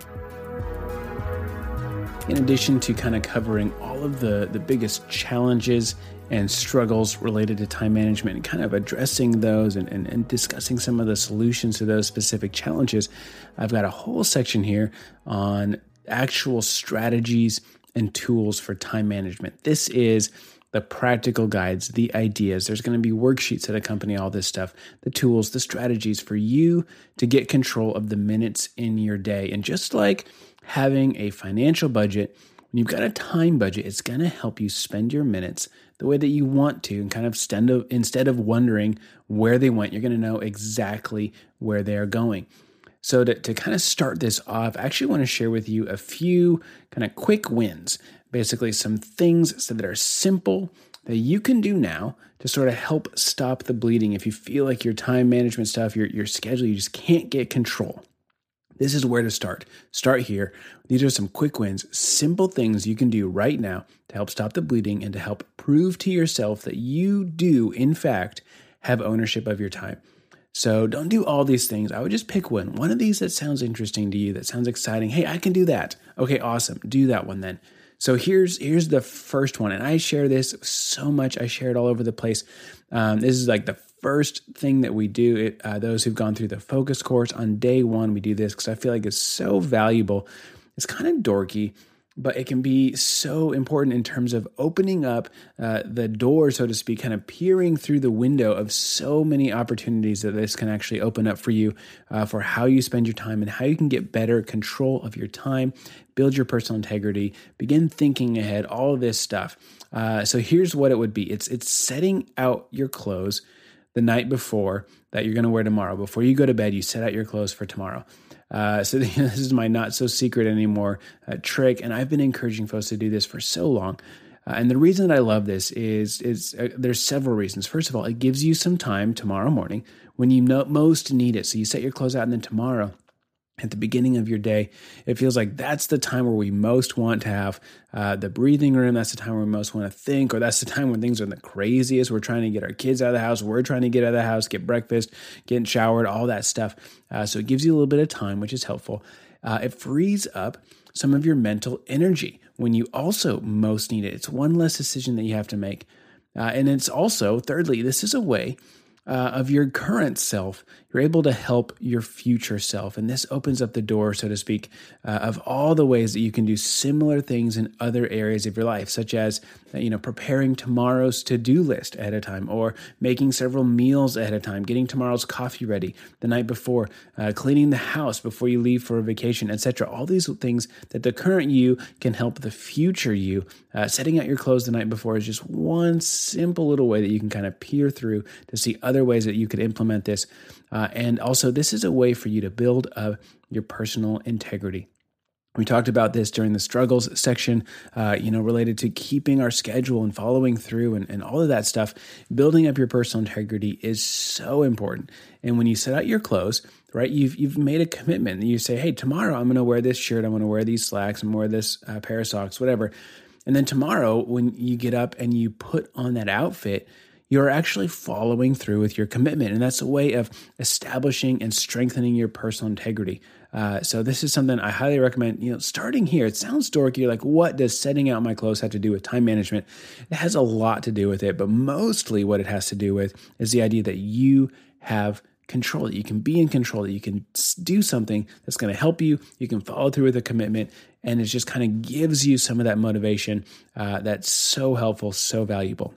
In addition to kind of covering all of the biggest challenges and struggles related to time management and kind of addressing those and discussing some of the solutions to those specific challenges, I've got a whole section here on actual strategies and tools for time management. This is the practical guides, the ideas. There's going to be worksheets that accompany all this stuff, the tools, the strategies for you to get control of the minutes in your day. And just like having a financial budget, when you've got a time budget, it's going to help you spend your minutes the way that you want to, and kind of instead of wondering where they went, you're going to know exactly where they're going. So to kind of start this off, I actually want to share with you a few kind of quick wins, basically some things that are simple that you can do now to sort of help stop the bleeding. If you feel like your time management stuff, your schedule, you just can't get control. This is where to start. Start here. These are some quick wins, simple things you can do right now to help stop the bleeding and to help prove to yourself that you do, in fact, have ownership of your time. So don't do all these things. I would just pick one of these that sounds interesting to you, that sounds exciting. Hey, I can do that. Okay, awesome. Do that one then. So here's the first one. And I share this so much. I share it all over the place. This is like the first thing that we do. Those who've gone through the focus course on day one, we do this because I feel like it's so valuable. It's kind of dorky, but it can be so important in terms of opening up the door, so to speak, kind of peering through the window of so many opportunities that this can actually open up for you for how you spend your time and how you can get better control of your time, build your personal integrity, begin thinking ahead, all of this stuff. So here's what it would be. It's setting out your clothes the night before that you're going to wear tomorrow. Before you go to bed, you set out your clothes for tomorrow. So this is my not so secret anymore trick, and I've been encouraging folks to do this for so long. And the reason that I love this is there's several reasons. First of all, it gives you some time tomorrow morning when you most need it. So you set your clothes out, and then tomorrow, at the beginning of your day, it feels like that's the time where we most want to have the breathing room. That's the time where we most want to think, or that's the time when things are the craziest. We're trying to get our kids out of the house. We're trying to get out of the house, get breakfast, get showered, all that stuff. So it gives you a little bit of time, which is helpful. It frees up some of your mental energy when you also most need it. It's one less decision that you have to make. And it's also, thirdly, this is a way of your current self, you're able to help your future self. And this opens up the door, so to speak, of all the ways that you can do similar things in other areas of your life, such as, preparing tomorrow's to-do list ahead of time, or making several meals ahead of time, getting tomorrow's coffee ready the night before, cleaning the house before you leave for a vacation, etc. All these things that the current you can help the future you. Setting out your clothes the night before is just one simple little way that you can kind of peer through to see other ways that you could implement this. And also, this is a way for you to build up your personal integrity. We talked about this during the struggles section, related to keeping our schedule and following through and all of that stuff. Building up your personal integrity is so important. And when you set out your clothes, right, you've made a commitment. You say, hey, tomorrow I'm going to wear this shirt. I'm going to wear these slacks. I'm going to wear this pair of socks, whatever. And then tomorrow, when you get up and you put on that outfit, you're actually following through with your commitment. And that's a way of establishing and strengthening your personal integrity. So this is something I highly recommend, starting here. It sounds dorky. You're like, what does setting out my clothes have to do with time management? It has a lot to do with it, but mostly what it has to do with is the idea that you have control, that you can be in control, that you can do something that's going to help you. You can follow through with a commitment, and it just kind of gives you some of that motivation that's so helpful, so valuable.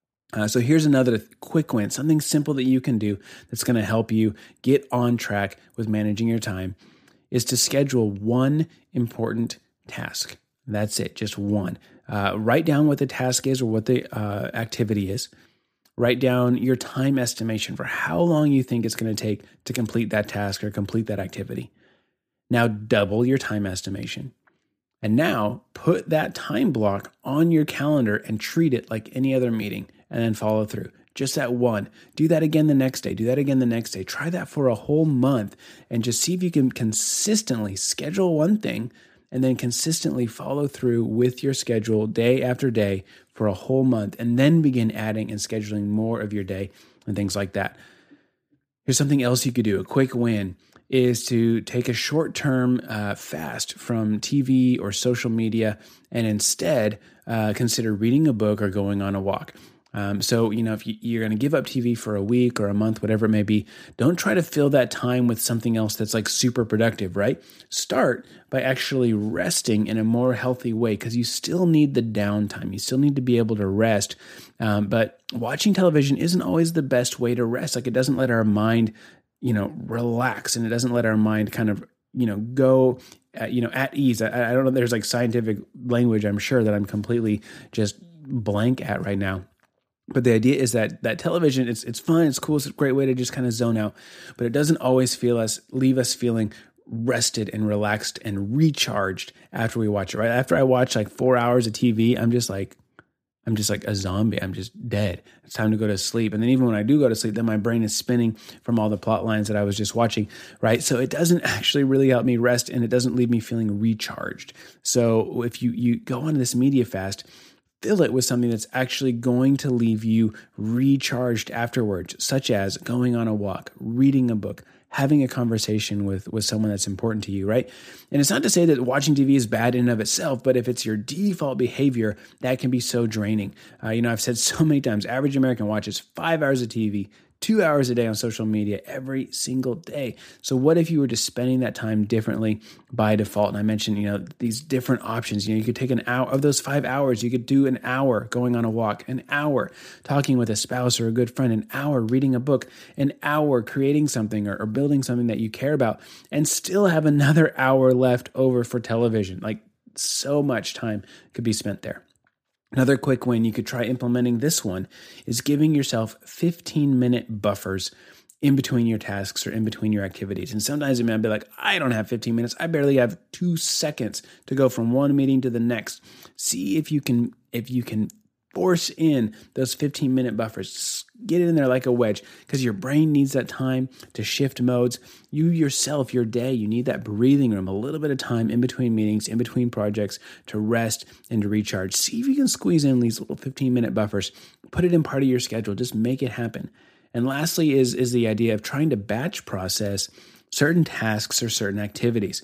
So here's another quick win, something simple that you can do that's going to help you get on track with managing your time, is to schedule one important task. That's it, just one. Write down what the task is or what the activity is. Write down your time estimation for how long you think it's going to take to complete that task or complete that activity. Now double your time estimation. And now put that time block on your calendar and treat it like any other meeting, and then follow through. Just that one. Do that again the next day. Do that again the next day. Try that for a whole month and just see if you can consistently schedule one thing and then consistently follow through with your schedule day after day for a whole month, and then begin adding and scheduling more of your day and things like that. Here's something else you could do. A quick win is to take a short-term fast from TV or social media and instead consider reading a book or going on a walk. So, if you're going to give up TV for a week or a month, whatever it may be, don't try to fill that time with something else that's like super productive, right? Start by actually resting in a more healthy way because you still need the downtime. You still need to be able to rest. But watching television isn't always the best way to rest. Like it doesn't let our mind, relax, and it doesn't let our mind kind of, go, at ease. I don't know. There's like scientific language, I'm sure, that I'm completely just blank at right now. But the idea is that television, it's fun, it's cool, it's a great way to just kind of zone out, but it doesn't always leave us feeling rested and relaxed and recharged after we watch it, right? After I watch like 4 hours of TV, I'm just like a zombie. I'm just dead. It's time to go to sleep. And then even when I do go to sleep, then my brain is spinning from all the plot lines that I was just watching, right? So it doesn't actually really help me rest, and it doesn't leave me feeling recharged. So if you go on this media fast, fill it with something that's actually going to leave you recharged afterwards, such as going on a walk, reading a book, having a conversation with someone that's important to you, right? And it's not to say that watching TV is bad in and of itself, but if it's your default behavior, that can be so draining. I've said so many times, average American watches 5 hours of TV, 2 hours a day on social media every single day. So what if you were just spending that time differently by default? And I mentioned, these different options. You could take an hour of those 5 hours. You could do an hour going on a walk, an hour talking with a spouse or a good friend, an hour reading a book, an hour creating something or building something that you care about, and still have another hour left over for television. Like so much time could be spent there. Another quick win you could try implementing this one is giving yourself 15-minute buffers in between your tasks or in between your activities. And sometimes it might be like, I don't have 15 minutes. I barely have 2 seconds to go from one meeting to the next. See if you can force in those 15-minute buffers. Just get it in there like a wedge because your brain needs that time to shift modes. You yourself, your day, you need that breathing room, a little bit of time in between meetings, in between projects to rest and to recharge. See if you can squeeze in these little 15-minute buffers. Put it in part of your schedule. Just make it happen. And lastly is the idea of trying to batch process certain tasks or certain activities.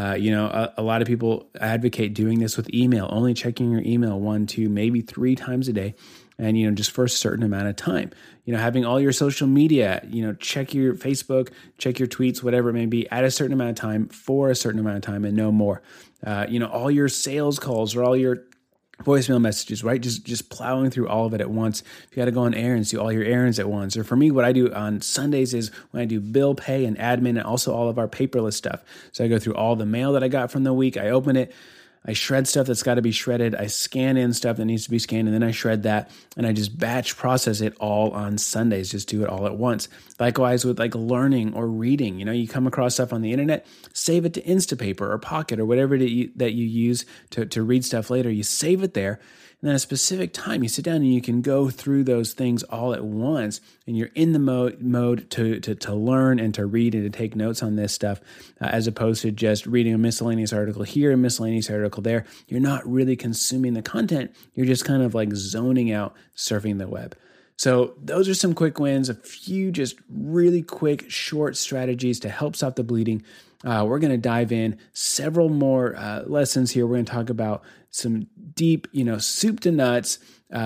A lot of people advocate doing this with email, only checking your email 1, 2, maybe 3 times a day. And, just for a certain amount of time, having all your social media, check your Facebook, check your tweets, whatever it may be, at a certain amount of time for a certain amount of time and no more. All your sales calls or all your voicemail messages, right? Just plowing through all of it at once. If you got to go on errands, do all your errands at once. Or for me, what I do on Sundays is when I do bill pay and admin and also all of our paperless stuff. So I go through all the mail that I got from the week. I open it. I shred stuff that's got to be shredded. I scan in stuff that needs to be scanned, and then I shred that, and I just batch process it all on Sundays. Just do it all at once. Likewise with like learning or reading. You come across stuff on the internet, save it to Instapaper or Pocket or whatever that you use to read stuff later. You save it there, and then at a specific time, you sit down and you can go through those things all at once, and you're in the mode to learn and to read and to take notes on this stuff, as opposed to just reading a miscellaneous article here, a miscellaneous article there. You're not really consuming the content. You're just kind of like zoning out, surfing the web. So those are some quick wins, a few just really quick, short strategies to help stop the bleeding. We're going to dive in several more lessons here. We're going to talk about some deep, soup to nuts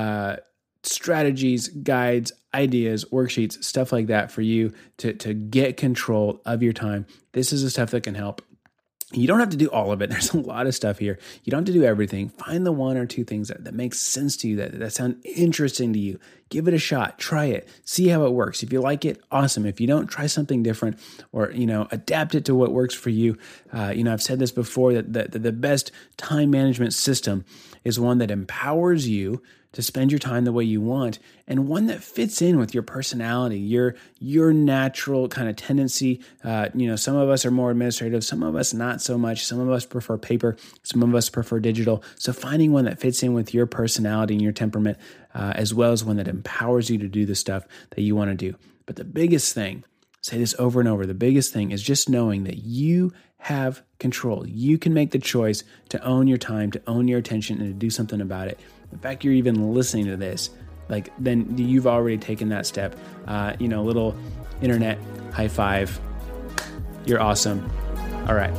strategies, guides, ideas, worksheets, stuff like that for you to get control of your time. This is the stuff that can help. You don't have to do all of it. There's a lot of stuff here. You don't have to do everything. Find the 1 or 2 things that makes sense to you, that sound interesting to you. Give it a shot. Try it. See how it works. If you like it, awesome. If you don't, try something different or, adapt it to what works for you. I've said this before that the best time management system is one that empowers you to spend your time the way you want, and one that fits in with your personality, your natural kind of tendency. Some of us are more administrative, some of us not so much. Some of us prefer paper, some of us prefer digital. So finding one that fits in with your personality and your temperament, as well as one that empowers you to do the stuff that you want to do. But the biggest thing, say this over and over, the biggest thing is just knowing that you have control. You can make the choice to own your time, to own your attention, and to do something about it. The fact you're even listening to this, then you've already taken that step. Little internet high five. You're awesome. All right.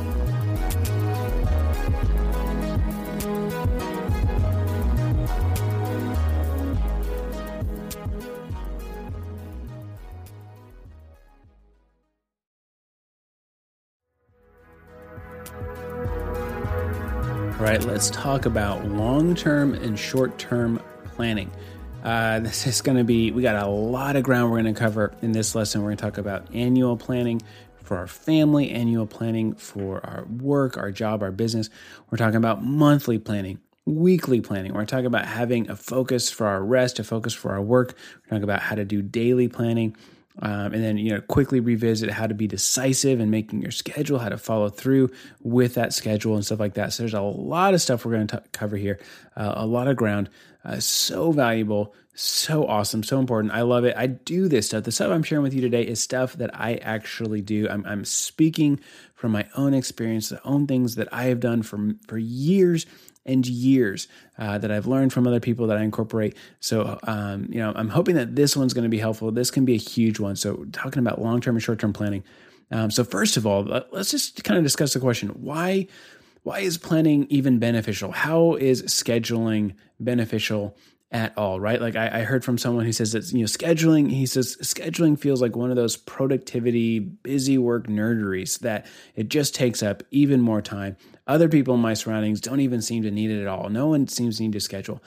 All right, let's talk about long-term and short-term planning. This is going to be, we got a lot of ground we're going to cover in this lesson. We're going to talk about annual planning for our family, annual planning for our work, our job, our business. We're talking about monthly planning, weekly planning. We're talking about having a focus for our rest, a focus for our work. We're talking about how to do daily planning. And then, quickly revisit how to be decisive in making your schedule, how to follow through with that schedule and stuff like that. So there's a lot of stuff we're going to cover here, a lot of ground, so valuable, so awesome, so important. I love it. I do this stuff. The stuff I'm sharing with you today is stuff that I actually do. I'm speaking from my own experience, the own things that I have done for years and years that I've learned from other people that I incorporate. So, I'm hoping that this one's going to be helpful. This can be a huge one. So talking about long-term and short-term planning. So first of all, let's just kind of discuss the question, why is planning even beneficial? How is scheduling beneficial at all, right? Like I heard from someone who says that, scheduling, he says scheduling feels like one of those productivity, busy work nerderies that it just takes up even more time. Other people in my surroundings don't even seem to need it at all. No one seems to need to schedule.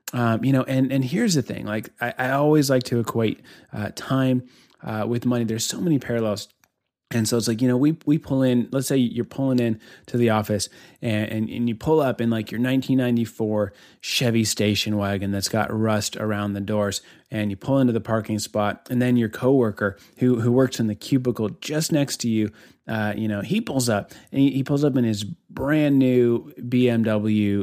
And here's the thing, like I always like to equate time with money. There's so many parallels. And so it's like, we pull in, let's say you're pulling in to the office and you pull up in like your 1994 Chevy station wagon that's got rust around the doors, and you pull into the parking spot, and then your coworker who works in the cubicle just next to you, he pulls up and he pulls up in his brand new BMW,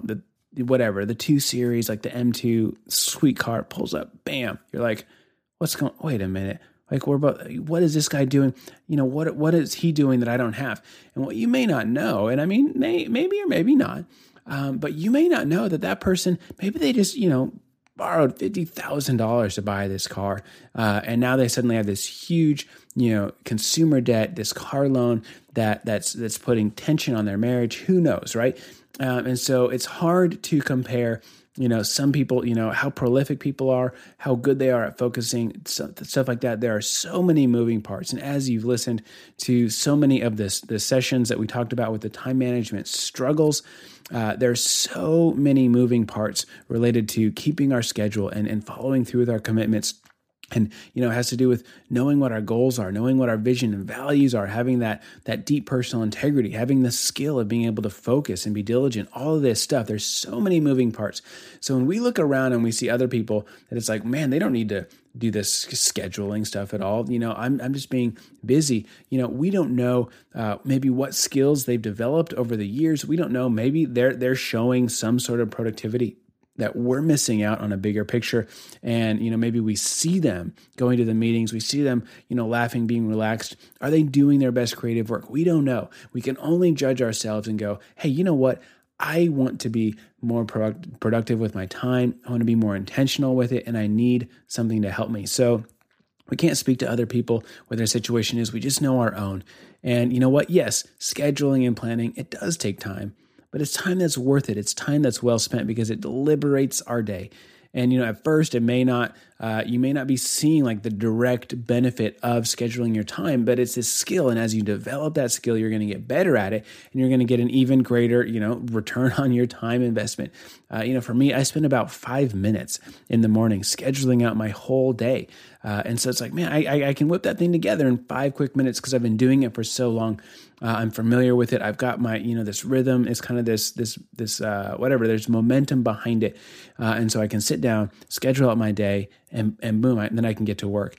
the 2 Series, like the M2 sweet car, pulls up, bam. You're like, wait a minute. Like what is this guy doing? What is he doing that I don't have? And what you may not know, and I mean, maybe or maybe not, but you may not know that person, maybe they just, borrowed $50,000 to buy this car. And now they suddenly have this huge, consumer debt, this car loan that's putting tension on their marriage. Who knows, right? And so it's hard to compare some people, how prolific people are, how good they are at focusing, stuff like that. There are so many moving parts. And as you've listened to so many of the sessions that we talked about with the time management struggles, there's so many moving parts related to keeping our schedule and following through with our commitments. And, it has to do with knowing what our goals are, knowing what our vision and values are, having that deep personal integrity, having the skill of being able to focus and be diligent, all of this stuff. There's so many moving parts. So when we look around and we see other people that it's like, man, they don't need to do this scheduling stuff at all. I'm just being busy. We don't know maybe what skills they've developed over the years. We don't know. Maybe they're showing some sort of productivity that we're missing out on a bigger picture. And, maybe we see them going to the meetings. We see them, laughing, being relaxed. Are they doing their best creative work? We don't know. We can only judge ourselves and go, hey, you know what? I want to be more productive with my time. I want to be more intentional with it. And I need something to help me. So we can't speak to other people what their situation is. We just know our own. And you know what? Yes, scheduling and planning, it does take time. But it's time that's worth it. It's time that's well spent because it liberates our day. And, at first it may not, you may not be seeing like the direct benefit of scheduling your time, but it's this skill. And as you develop that skill, you're going to get better at it, and you're going to get an even greater, return on your time investment. For me, I spend about 5 minutes in the morning scheduling out my whole day. And so it's like, man, I can whip that thing together in 5 quick minutes because I've been doing it for so long. I'm familiar with it. I've got my, this rhythm. It's kind of this whatever. There's momentum behind it. And so I can sit down, schedule out my day, and boom, then I can get to work.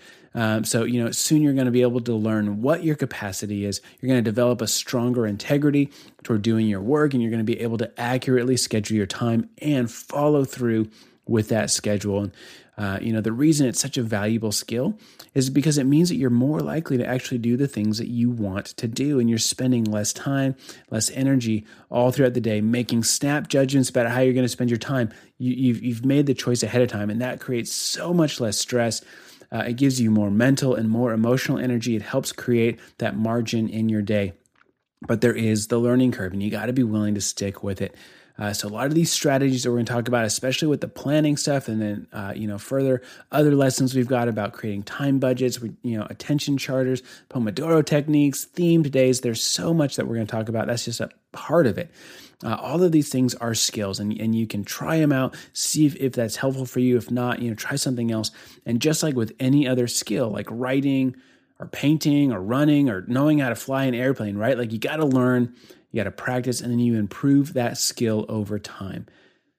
So, soon you're going to be able to learn what your capacity is. You're going to develop a stronger integrity toward doing your work, and you're going to be able to accurately schedule your time and follow through with that schedule. And, the reason it's such a valuable skill is because it means that you're more likely to actually do the things that you want to do, and you're spending less time, less energy all throughout the day, making snap judgments about how you're going to spend your time. You've made the choice ahead of time, and that creates so much less stress, It gives you more mental and more emotional energy. It helps create that margin in your day. But there is the learning curve, and you got to be willing to stick with it. So a lot of these strategies that we're going to talk about, especially with the planning stuff, and then further other lessons we've got about creating time budgets, attention charters, Pomodoro techniques, themed days. There's so much that we're going to talk about. That's just a part of it. All of these things are skills, and you can try them out, see if that's helpful for you. If not, try something else. And just like with any other skill, like writing or painting or running or knowing how to fly an airplane, right? Like you got to learn, you got to practice, and then you improve that skill over time.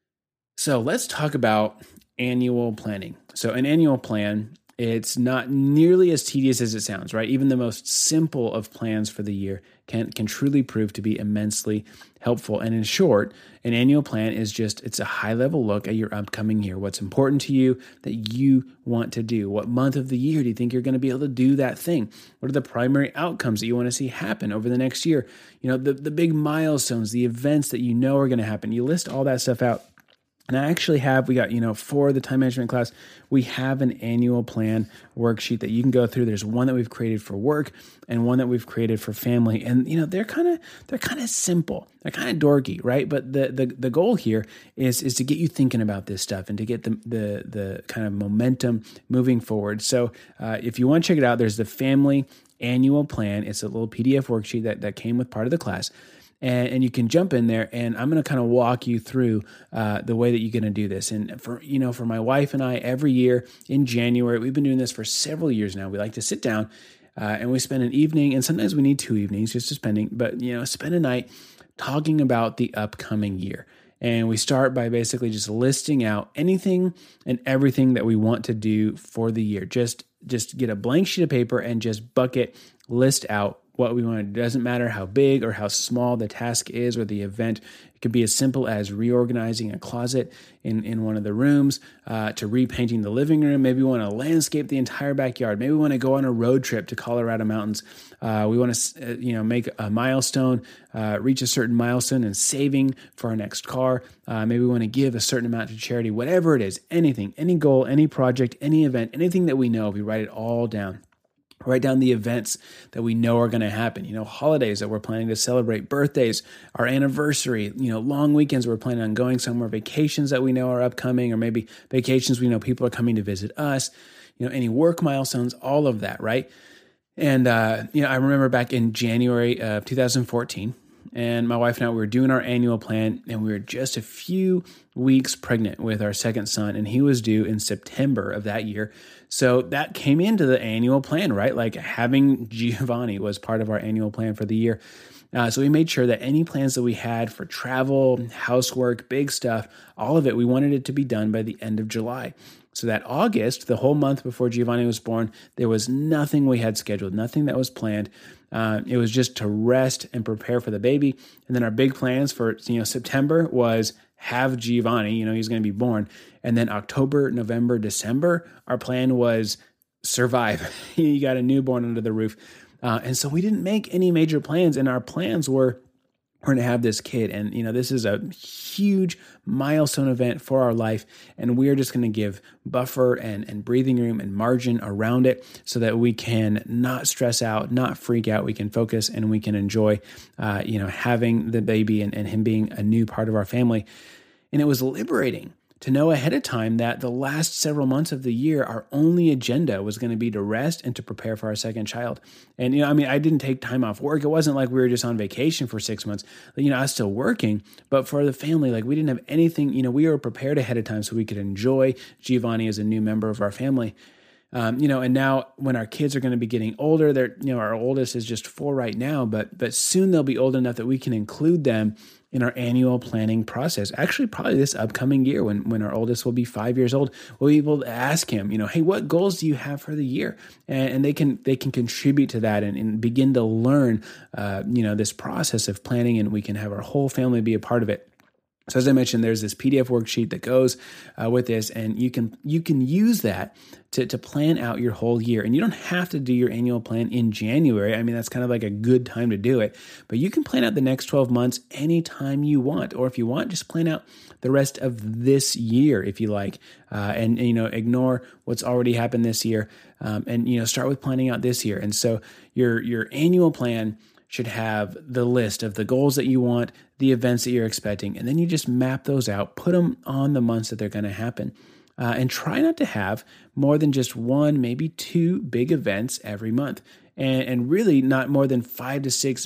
So let's talk about annual planning. So an annual plan, it's not nearly as tedious as it sounds, right? Even the most simple of plans for the year can truly prove to be immensely helpful. And in short, an annual plan is it's a high-level look at your upcoming year. What's important to you that you want to do? What month of the year do you think you're going to be able to do that thing? What are the primary outcomes that you want to see happen over the next year? The big milestones, the events that you know are going to happen. You list all that stuff out. And I actually for the time management class, we have an annual plan worksheet that you can go through. There's one that we've created for work and one that we've created for family. And, they're kind of simple. They're kind of dorky, right? But the goal here is to get you thinking about this stuff and to get the kind of momentum moving forward. So if you want to check it out, there's the family annual plan. It's a little PDF worksheet that came with part of the class. And you can jump in there, and I'm going to kind of walk you through the way that you're going to do this. And for my wife and I, every year in January, we've been doing this for several years now. We like to sit down and we spend an evening, and sometimes we need 2 evenings just to spend a night talking about the upcoming year. And we start by basically just listing out anything and everything that we want to do for the year. Just get a blank sheet of paper and just bucket list out what we want to do. It doesn't matter how big or how small the task is or the event. It could be as simple as reorganizing a closet in one of the rooms, to repainting the living room. Maybe we want to landscape the entire backyard. Maybe we want to go on a road trip to Colorado mountains. We want to, make a milestone, reach a certain milestone and saving for our next car. Maybe we want to give a certain amount to charity. Whatever it is, anything, any goal, any project, any event, anything that we know, we write it all down. Write down the events that we know are going to happen, holidays that we're planning to celebrate, birthdays, our anniversary, long weekends we're planning on going somewhere, vacations that we know are upcoming, or maybe vacations we know people are coming to visit us, any work milestones, all of that, right? And, I remember back in January of 2014, and my wife and I were doing our annual plan, and we were just a few weeks pregnant with our second son, and he was due in September of that year. So that came into the annual plan, right? Like having Giovanni was part of our annual plan for the year. So we made sure that any plans that we had for travel, housework, big stuff, all of it, we wanted it to be done by the end of July. So that August, the whole month before Giovanni was born, there was nothing we had scheduled, nothing that was planned. It was just to rest and prepare for the baby. And then our big plans for September was have Giovanni, he's going to be born. And then October, November, December, our plan was survive. You got a newborn under the roof. And so we didn't make any major plans, and our plans were we're going to have this kid. And, this is a huge milestone event for our life. And we are just going to give buffer and breathing room and margin around it so that we can not stress out, not freak out. We can focus and we can enjoy, having the baby and him being a new part of our family. And it was liberating to know ahead of time that the last several months of the year, our only agenda was going to be to rest and to prepare for our second child. And, I didn't take time off work. It wasn't like we were just on vacation for 6 months. I was still working, but for the family, we didn't have anything, we were prepared ahead of time so we could enjoy Giovanni as a new member of our family. And now when our kids are going to be getting older, our oldest is just 4 right now, but soon they'll be old enough that we can include them in our annual planning process. Actually, probably this upcoming year when our oldest will be 5 years old, we'll be able to ask him, hey, what goals do you have for the year? And they can contribute to that and begin to learn, this process of planning, and we can have our whole family be a part of it. So as I mentioned, there's this PDF worksheet that goes with this, and you can use that to plan out your whole year. And you don't have to do your annual plan in January. I mean, that's kind of like a good time to do it. But you can plan out the next 12 months anytime you want, or if you want, just plan out the rest of this year if you like, and ignore what's already happened this year, and start with planning out this year. And so your annual plan should have the list of the goals that you want, the events that you're expecting, and then you just map those out, put them on the months that they're going to happen, and try not to have more than just one, maybe two big events every month, and really not more than 5 to 6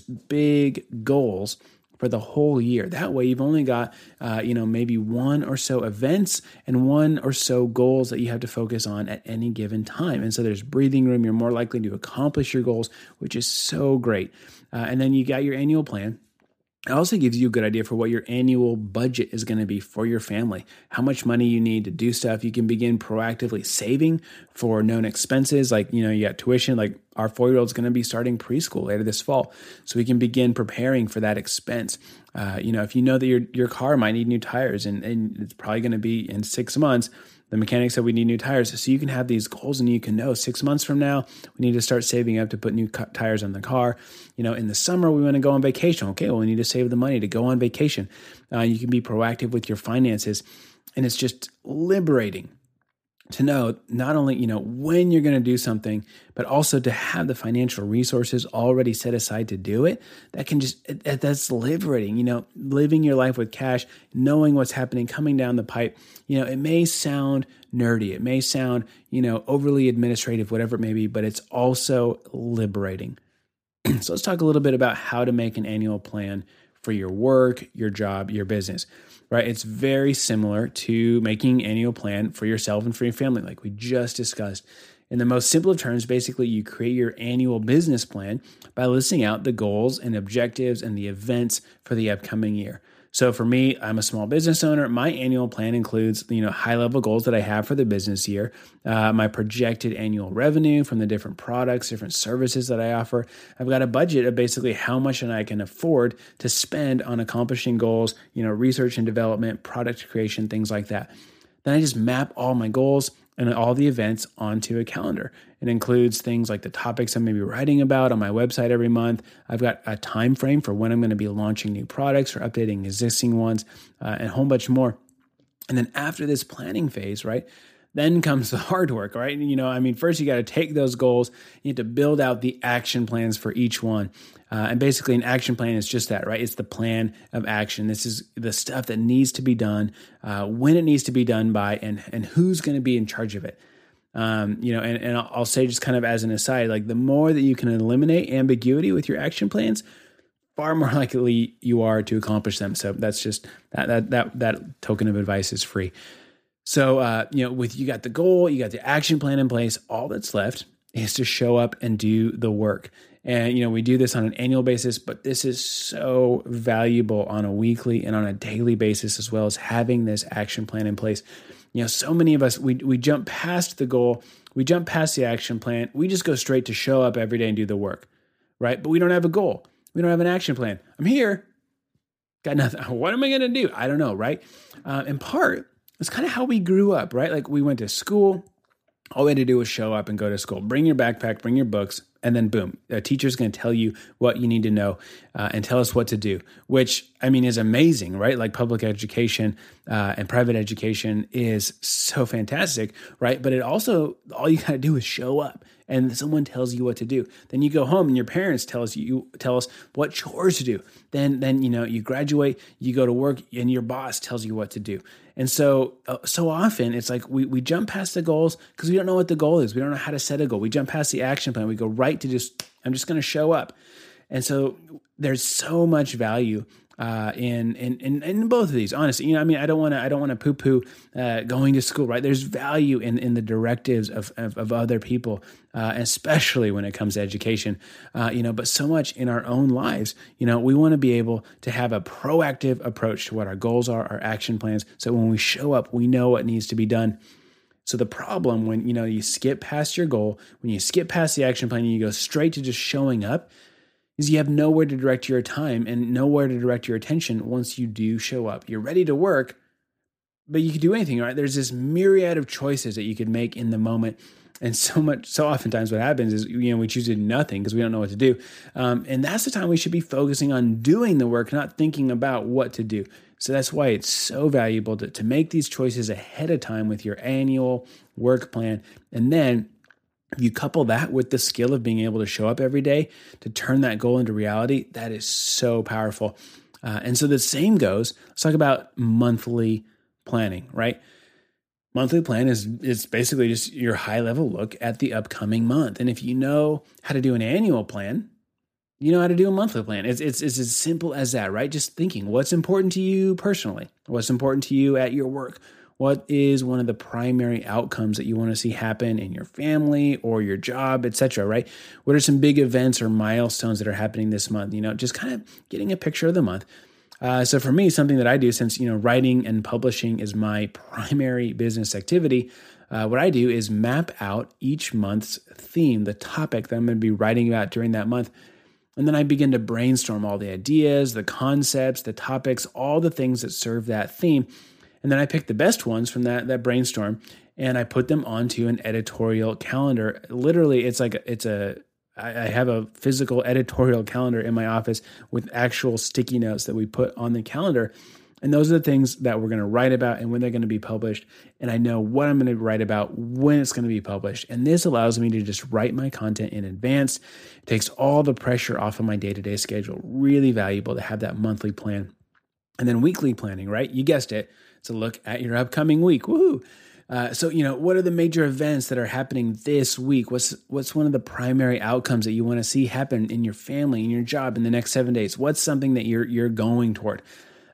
big goals for the whole year. That way, you've only got maybe one or so events and one or so goals that you have to focus on at any given time. And so there's breathing room. You're more likely to accomplish your goals, which is so great. And then you got your annual plan. It also gives you a good idea for what your annual budget is going to be for your family, how much money you need to do stuff. You can begin proactively saving for known expenses, like, you got tuition, like our 4-year-old is going to be starting preschool later this fall. So we can begin preparing for that expense. If you know that your car might need new tires and it's probably going to be in 6 months, the mechanic said we need new tires. So you can have these goals and you can know 6 months from now, we need to start saving up to put new tires on the car. In the summer, we want to go on vacation. Okay, well, we need to save the money to go on vacation. You can be proactive with your finances. And it's just liberating to know not only, when you're going to do something, but also to have the financial resources already set aside to do it. That's liberating, living your life with cash, knowing what's happening, coming down the pipe. It may sound nerdy. It may sound, overly administrative, whatever it may be, but it's also liberating. So let's talk a little bit about how to make an annual plan for your work, your job, your business, right? It's very similar to making an annual plan for yourself and for your family, like we just discussed. In the most simple of terms, basically, you create your annual business plan by listing out the goals and objectives and the events for the upcoming year. So for me, I'm a small business owner. My annual plan includes, high-level goals that I have for the business year, my projected annual revenue from the different products, different services that I offer. I've got a budget of basically how much I can afford to spend on accomplishing goals, research and development, product creation, things like that. Then I just map all my goals and all the events onto a calendar. It includes things like the topics I'm going to be writing about on my website every month. I've got a time frame for when I'm going to be launching new products or updating existing ones, and a whole bunch more. And then after this planning phase, right, then comes the hard work, right? First you got to take those goals. You need to build out the action plans for each one. And basically an action plan is just that, right? It's the plan of action. This is the stuff that needs to be done, when it needs to be done by, and who's going to be in charge of it. And I'll say, just kind of as an aside, like the more that you can eliminate ambiguity with your action plans, far more likely you are to accomplish them. So that's just that token of advice is free. So, with you got the goal, you got the action plan in place, all that's left is to show up and do the work. And, we do this on an annual basis, but this is so valuable on a weekly and on a daily basis, as well as having this action plan in place. So many of us, we jump past the goal, we jump past the action plan, we just go straight to show up every day and do the work, right? But we don't have a goal. We don't have an action plan. I'm here, got nothing. What am I going to do? I don't know, right? In part, it's kind of how we grew up, right? Like we went to school. All we had to do was show up and go to school. Bring your backpack, bring your books, and then boom, a teacher's going to tell you what you need to know and tell us what to do, which is amazing, right? Like public education and private education is so fantastic, right? But it also, all you got to do is show up and someone tells you what to do. Then you go home and your parents tell us what chores to do. Then you graduate, you go to work, and your boss tells you what to do. And so often it's like we jump past the goals because we don't know what the goal is. We don't know how to set a goal. We jump past the action plan. We go right to I'm just going to show up. And so there's so much value in both of these, honestly. I don't want to poo-poo going to school, right? There's value in the directives of other people, especially when it comes to education, but so much in our own lives. We want to be able to have a proactive approach to what our goals are, our action plans. So when we show up, we know what needs to be done. So the problem when, you skip past your goal, when you skip past the action plan, and you go straight to just showing up, is you have nowhere to direct your time and nowhere to direct your attention once you do show up. You're ready to work, but you could do anything, right? There's this myriad of choices that you could make in the moment. And so oftentimes what happens is, we choose to do nothing because we don't know what to do. And that's the time we should be focusing on doing the work, not thinking about what to do. So that's why it's so valuable to make these choices ahead of time with your annual work plan. And then if you couple that with the skill of being able to show up every day to turn that goal into reality, that is so powerful. And so the same goes, let's talk about monthly planning, right? Monthly plan is basically just your high level look at the upcoming month. And if you know how to do an annual plan, you know how to do a monthly plan. It's as simple as that, right? Just thinking what's important to you personally, what's important to you at your work, what is one of the primary outcomes that you want to see happen in your family or your job, etc., right? What are some big events or milestones that are happening this month? Just kind of getting a picture of the month. So for me, something that I do, since writing and publishing is my primary business activity, what I do is map out each month's theme, the topic that I'm going to be writing about during that month. And then I begin to brainstorm all the ideas, the concepts, the topics, all the things that serve that theme. And then I pick the best ones from that brainstorm and I put them onto an editorial calendar. Literally, I have a physical editorial calendar in my office with actual sticky notes that we put on the calendar. And those are the things that we're going to write about and when they're going to be published. And I know what I'm going to write about when it's going to be published. And this allows me to just write my content in advance. It takes all the pressure off of my day-to-day schedule. Really valuable to have that monthly plan. And then weekly planning, right? You guessed it. It's a look at your upcoming week. Woohoo! So what are the major events that are happening this week? What's one of the primary outcomes that you want to see happen in your family, in your job in the next 7 days? What's something that you're going toward?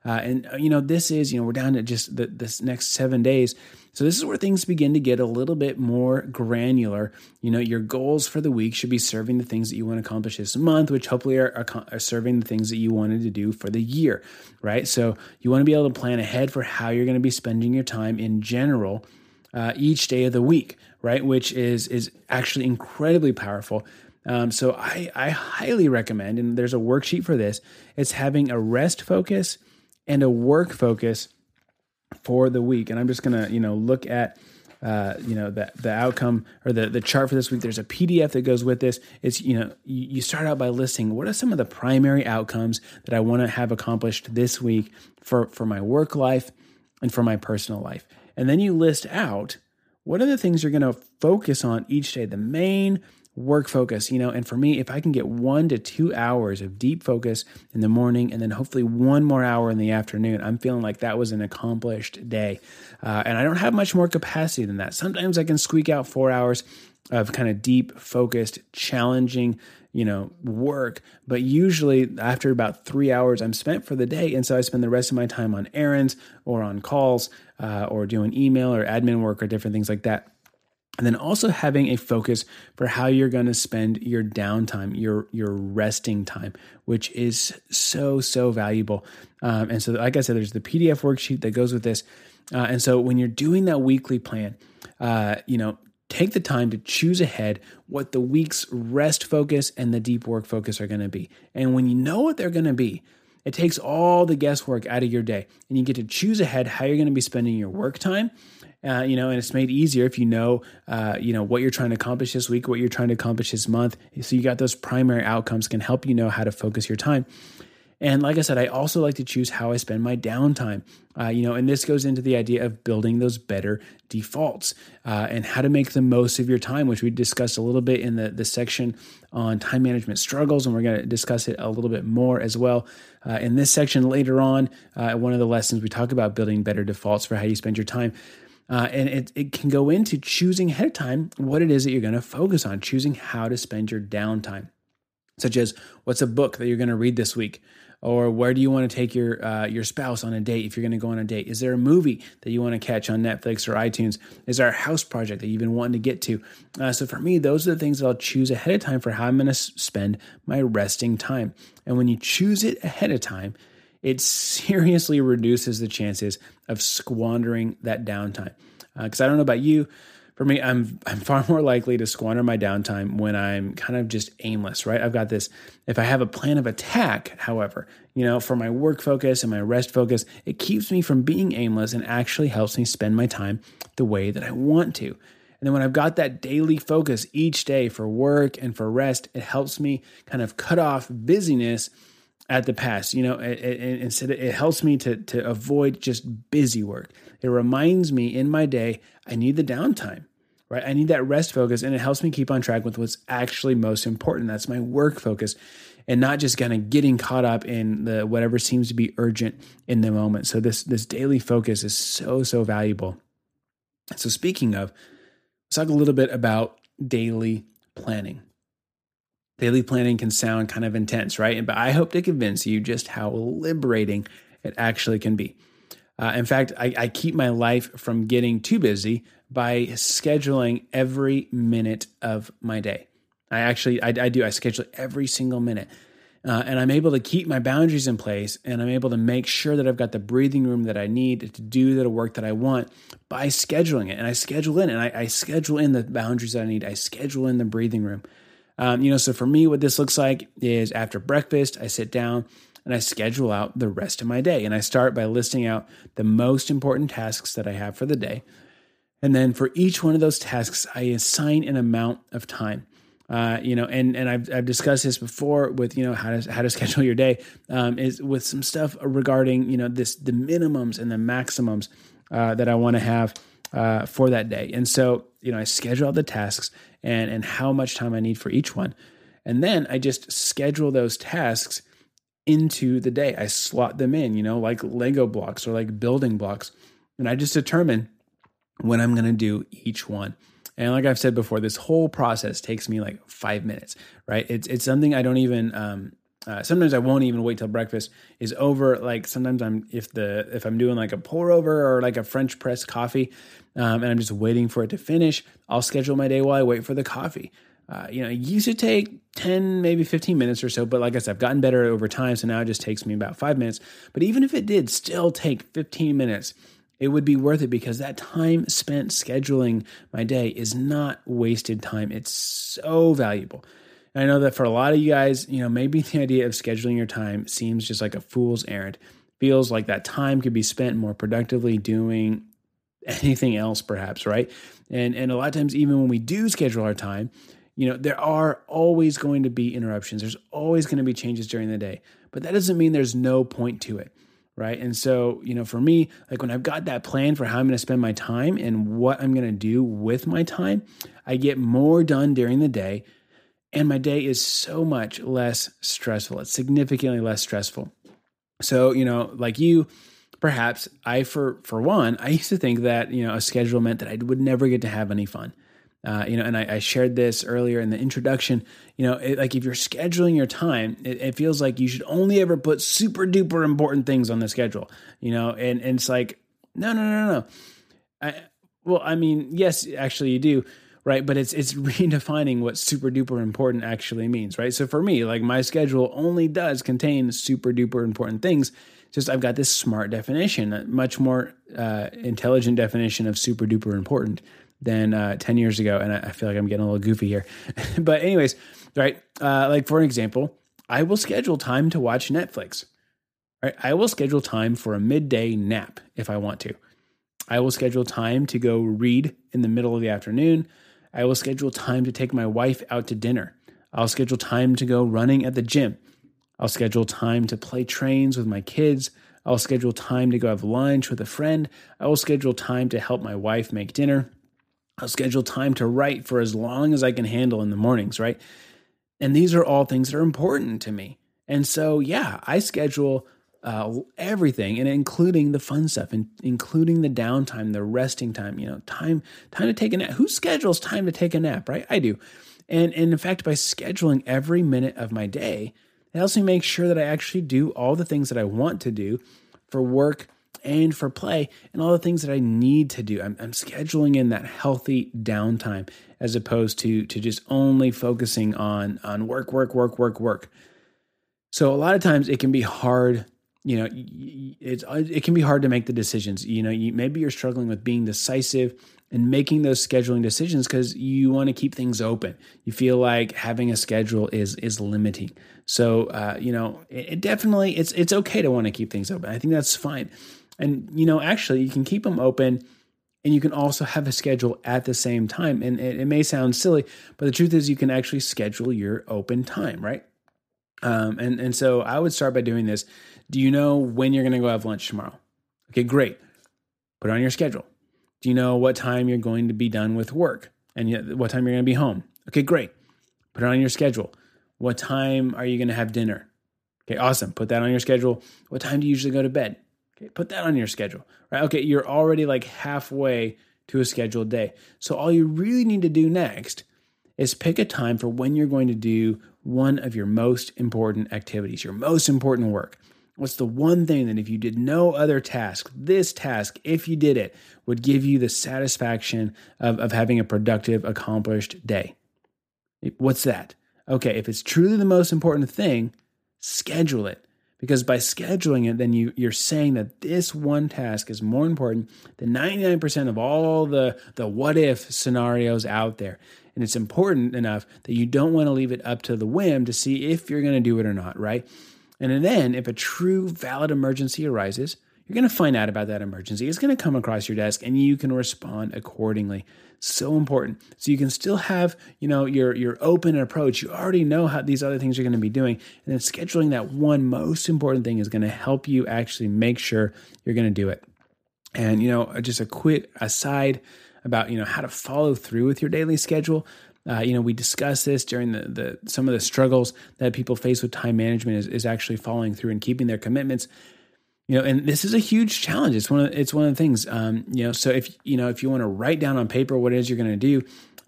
This is, we're down to just this next 7 days. So this is where things begin to get a little bit more granular. Your goals for the week should be serving the things that you want to accomplish this month, which hopefully are serving the things that you wanted to do for the year, right? So you want to be able to plan ahead for how you're going to be spending your time in general each day of the week, right? Which is actually incredibly powerful. So I highly recommend, and there's a worksheet for this, it's having a rest focus and a work focus for the week. And I'm just going to, look at, the outcome or the chart for this week. There's a PDF that goes with this. It's, you start out by listing what are some of the primary outcomes that I want to have accomplished this week for my work life and for my personal life. And then you list out what are the things you're going to focus on each day, the main work focus, and for me, if I can get 1 to 2 hours of deep focus in the morning and then hopefully 1 more hour in the afternoon, I'm feeling like that was an accomplished day. And I don't have much more capacity than that. Sometimes I can squeak out 4 hours of kind of deep, focused, challenging, work. But usually after about 3 hours, I'm spent for the day. And so I spend the rest of my time on errands or on calls or doing email or admin work or different things like that. And then also having a focus for how you're going to spend your downtime, your resting time, which is so, so valuable. And so, like I said, there's the PDF worksheet that goes with this. And so when you're doing that weekly plan, take the time to choose ahead what the week's rest focus and the deep work focus are going to be. And when you know what they're going to be, it takes all the guesswork out of your day. And you get to choose ahead how you're going to be spending your work time. And it's made easier if you know what you're trying to accomplish this week, what you're trying to accomplish this month. So you got those primary outcomes can help you know how to focus your time. And like I said, I also like to choose how I spend my downtime, and this goes into the idea of building those better defaults and how to make the most of your time, which we discussed a little bit in the section on time management struggles. And we're going to discuss it a little bit more as well. In this section later on, one of the lessons we talk about building better defaults for how you spend your time. And it can go into choosing ahead of time what it is that you're going to focus on, choosing how to spend your downtime, such as what's a book that you're going to read this week, or where do you want to take your spouse on a date if you're going to go on a date? Is there a movie that you want to catch on Netflix or iTunes? Is there a house project that you've been wanting to get to? So for me, those are the things that I'll choose ahead of time for how I'm going to spend my resting time. And when you choose it ahead of time, it seriously reduces the chances of squandering that downtime. Because I don't know about you, For me, I'm far more likely to squander my downtime when I'm kind of just aimless, right? I've got this, if I have a plan of attack, however, for my work focus and my rest focus, it keeps me from being aimless and actually helps me spend my time the way that I want to. And then when I've got that daily focus each day for work and for rest, it helps me kind of cut off busyness at the pass. Instead, it helps me to avoid just busy work. It reminds me in my day, I need the downtime, right? I need that rest focus, and it helps me keep on track with what's actually most important. That's my work focus, and not just kind of getting caught up in the whatever seems to be urgent in the moment. So this daily focus is so valuable. So speaking of, let's talk a little bit about daily planning. Daily planning can sound kind of intense, right? But I hope to convince you just how liberating it actually can be. In fact, I keep my life from getting too busy by scheduling every minute of my day. I schedule every single minute. And I'm able to keep my boundaries in place, and I'm able to make sure that I've got the breathing room that I need to do the work that I want by scheduling it. And I schedule in, and I schedule in the boundaries that I need. I schedule in the breathing room. So for me, what this looks like is after breakfast, I sit down and I schedule out the rest of my day. And I start by listing out the most important tasks that I have for the day. And then for each one of those tasks, I assign an amount of time. And I've discussed this before with, how to schedule your day, is with some stuff regarding, the minimums and the maximums, that I want to have, for that day. And so, I schedule out the tasks and how much time I need for each one. And then I just schedule those tasks into the day. I slot them in, like Lego blocks or like building blocks. And I just determine when I'm going to do each one. And like I've said before, this whole process takes me like 5 minutes, right? It's something I don't even, sometimes I won't even wait till breakfast is over. Like sometimes if I'm doing like a pour over or like a French press coffee, and I'm just waiting for it to finish, I'll schedule my day while I wait for the coffee. It used to take 10, maybe 15 minutes or so, but like I said, I've gotten better over time. So now it just takes me about 5 minutes. But even if it did still take 15 minutes, it would be worth it because that time spent scheduling my day is not wasted time. It's so valuable. And I know that for a lot of you guys, maybe the idea of scheduling your time seems just like a fool's errand. Feels like that time could be spent more productively doing anything else perhaps, right? And a lot of times, even when we do schedule our time, there are always going to be interruptions. There's always going to be changes during the day, but that doesn't mean there's no point to it. Right. And so, for me, like when I've got that plan for how I'm going to spend my time and what I'm going to do with my time, I get more done during the day and my day is so much less stressful. It's significantly less stressful. So, like you, perhaps for one, I used to think that, a schedule meant that I would never get to have any fun. And I shared this earlier in the introduction, like if you're scheduling your time, it feels like you should only ever put super duper important things on the schedule, and it's like, no. Yes, actually you do. Right. But it's redefining what super duper important actually means. Right. So for me, like my schedule only does contain super duper important things. Just I've got this smart definition, a much more intelligent definition of super duper important than 10 years ago. And I feel like I'm getting a little goofy here. But anyways, right, like for an example, I will schedule time to watch Netflix. Right? I will schedule time for a midday nap if I want to. I will schedule time to go read in the middle of the afternoon. I will schedule time to take my wife out to dinner. I'll schedule time to go running at the gym. I'll schedule time to play trains with my kids. I'll schedule time to go have lunch with a friend. I will schedule time to help my wife make dinner. I'll schedule time to write for as long as I can handle in the mornings, right? And these are all things that are important to me. And so, yeah, I schedule everything, and including the fun stuff, and including the downtime, the resting time, time to take a nap. Who schedules time to take a nap, right? I do. And in fact, by scheduling every minute of my day, it helps me make sure that I actually do all the things that I want to do for work and for play, and all the things that I need to do. I'm scheduling in that healthy downtime as opposed to just only focusing on work. So a lot of times it can be hard, it can be hard to make the decisions. Maybe you're struggling with being decisive and making those scheduling decisions because you want to keep things open. You feel like having a schedule is limiting. So, it definitely, it's okay to want to keep things open. I think that's fine. And, actually you can keep them open and you can also have a schedule at the same time. And it may sound silly, but the truth is you can actually schedule your open time, right? And so I would start by doing this. Do you know when you're going to go have lunch tomorrow? Okay, great. Put it on your schedule. Do you know what time you're going to be done with work and what time you're going to be home? Okay, great. Put it on your schedule. What time are you going to have dinner? Okay, awesome. Put that on your schedule. What time do you usually go to bed? Okay, put that on your schedule, right? Okay, you're already like halfway to a scheduled day. So all you really need to do next is pick a time for when you're going to do one of your most important activities, your most important work. What's the one thing that if you did no other task, this task, if you did it, would give you the satisfaction of having a productive, accomplished day? What's that? Okay, if it's truly the most important thing, schedule it. Because by scheduling it, then you're saying that this one task is more important than 99% of all the what if scenarios out there. And it's important enough that you don't want to leave it up to the whim to see if you're going to do it or not, right? And then if a true valid emergency arises, you're going to find out about that emergency. It's going to come across your desk and you can respond accordingly. So important. So you can still have, your open approach. You already know how these other things you're going to be doing. And then scheduling that one most important thing is going to help you actually make sure you're going to do it. And, just a quick aside about, how to follow through with your daily schedule. We discussed this during some of the struggles that people face with time management is actually following through and keeping their commitments. And this is a huge challenge. It's one of the things. So if you want to write down on paper what it is you're going to do,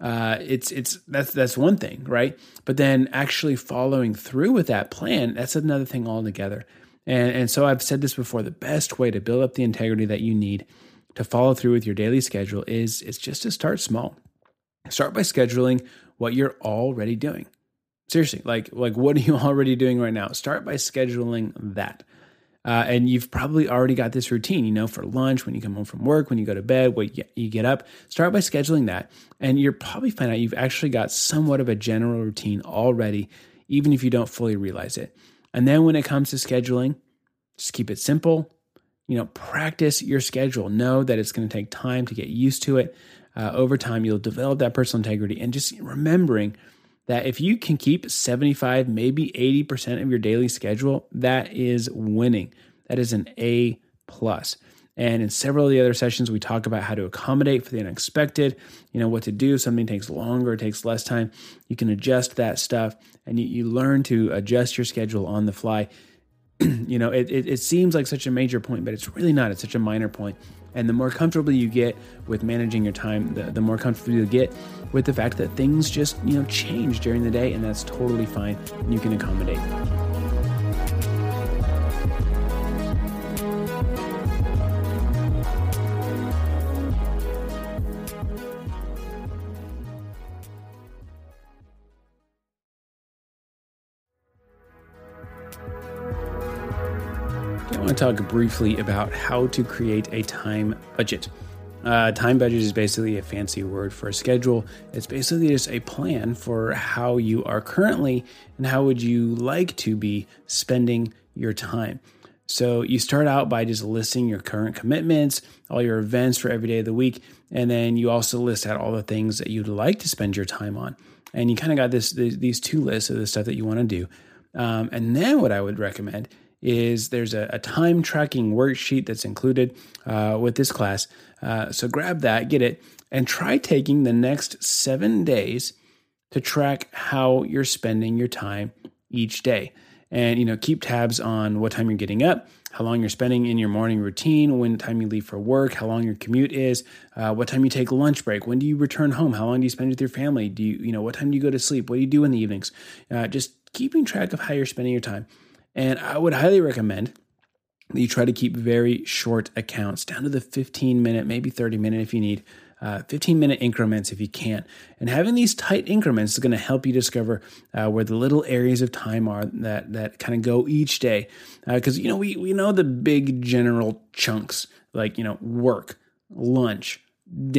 that's one thing, right? But then actually following through with that plan, that's another thing altogether. And so I've said this before. The best way to build up the integrity that you need to follow through with your daily schedule is just to start small. Start by scheduling what you're already doing. Seriously, like what are you already doing right now? Start by scheduling that. And you've probably already got this routine, for lunch, when you come home from work, when you go to bed, when you get up. Start by scheduling that. And you'll probably find out you've actually got somewhat of a general routine already, even if you don't fully realize it. And then when it comes to scheduling, just keep it simple. Practice your schedule. Know that it's going to take time to get used to it. Over time, you'll develop that personal integrity. And just remembering that if you can keep 75, maybe 80% of your daily schedule, that is winning. That is an A+. And in several of the other sessions, we talk about how to accommodate for the unexpected, what to do if something takes longer, takes less time. You can adjust that stuff and you learn to adjust your schedule on the fly. It seems like such a major point, but it's really not. It's such a minor point. And the more comfortable you get with managing your time, the more comfortable you get with the fact that things just, change during the day, and that's totally fine, and you can accommodate. I want to talk briefly about how to create a time budget. Time budget is basically a fancy word for a schedule. It's basically just a plan for how you are currently and how would you like to be spending your time. So you start out by just listing your current commitments, all your events for every day of the week, and then you also list out all the things that you'd like to spend your time on. And you kind of got these two lists of the stuff that you want to do. And then what I would recommend is there's a time tracking worksheet that's included with this class. So grab that, get it, and try taking the next 7 days to track how you're spending your time each day. And, keep tabs on what time you're getting up, how long you're spending in your morning routine, when time you leave for work, how long your commute is, what time you take lunch break, when do you return home, how long do you spend with your family, what time do you go to sleep, what do you do in the evenings, just keeping track of how you're spending your time. And I would highly recommend that you try to keep very short accounts down to the 15-minute, maybe 30-minute if you need, 15-minute increments if you can. And having these tight increments is going to help you discover where the little areas of time are that kind of go each day. Because, we know the big general chunks like, work, lunch, dinner,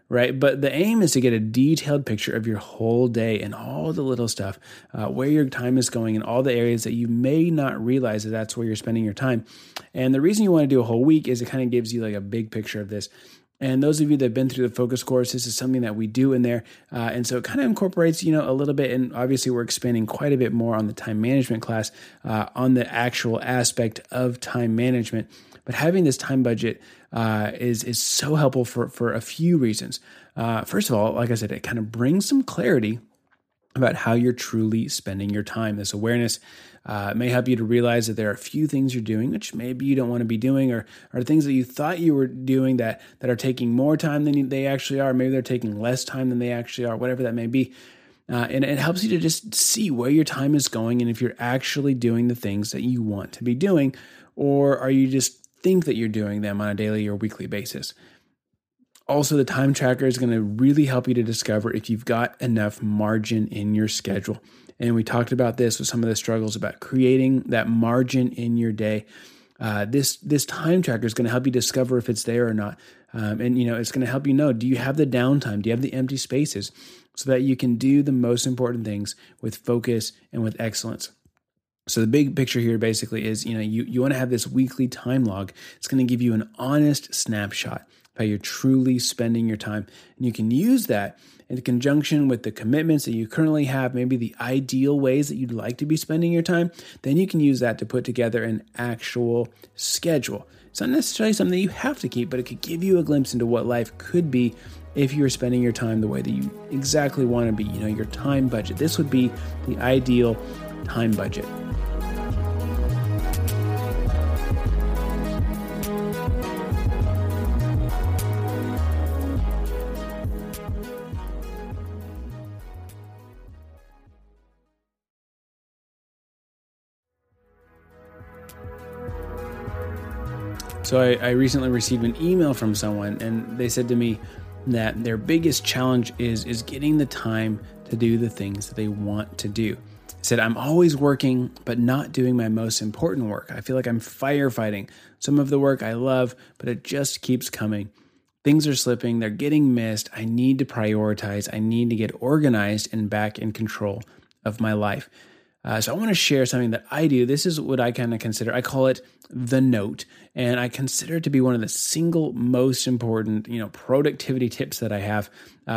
right? But the aim is to get a detailed picture of your whole day and all the little stuff, where your time is going, and all the areas that you may not realize that that's where you're spending your time. And the reason you want to do a whole week is it kind of gives you like a big picture of this. And those of you that have been through the focus course, this is something that we do in there. And so it kind of incorporates, a little bit. And obviously we're expanding quite a bit more on the time management class, on the actual aspect of time management. But having this time budget is so helpful for a few reasons. First of all, like I said, it kind of brings some clarity about how you're truly spending your time. This awareness may help you to realize that there are a few things you're doing which maybe you don't want to be doing, or things that you thought you were doing that are taking more time than they actually are. Maybe they're taking less time than they actually are, whatever that may be. And it helps you to just see where your time is going and if you're actually doing the things that you want to be doing, or are you just think that you're doing them on a daily or weekly basis. Also, the time tracker is going to really help you to discover if you've got enough margin in your schedule. And we talked about this with some of the struggles about creating that margin in your day. This time tracker is going to help you discover if it's there or not. And it's going to help you know, do you have the downtime? Do you have the empty spaces so that you can do the most important things with focus and with excellence? So the big picture here basically is, you want to have this weekly time log. It's going to give you an honest snapshot of how you're truly spending your time. And you can use that in conjunction with the commitments that you currently have, maybe the ideal ways that you'd like to be spending your time. Then you can use that to put together an actual schedule. It's not necessarily something that you have to keep, but it could give you a glimpse into what life could be if you were spending your time the way that you exactly want to be, your time budget. This would be the ideal time budget. So I recently received an email from someone, and they said to me that their biggest challenge is getting the time to do the things that they want to do. I said, I'm always working, but not doing my most important work. I feel like I'm firefighting some of the work I love, but it just keeps coming. Things are slipping. They're getting missed. I need to prioritize. I need to get organized and back in control of my life. So I want to share something that I do. This is what I kind of consider, I call it the note. And I consider it to be one of the single most important, productivity tips that I have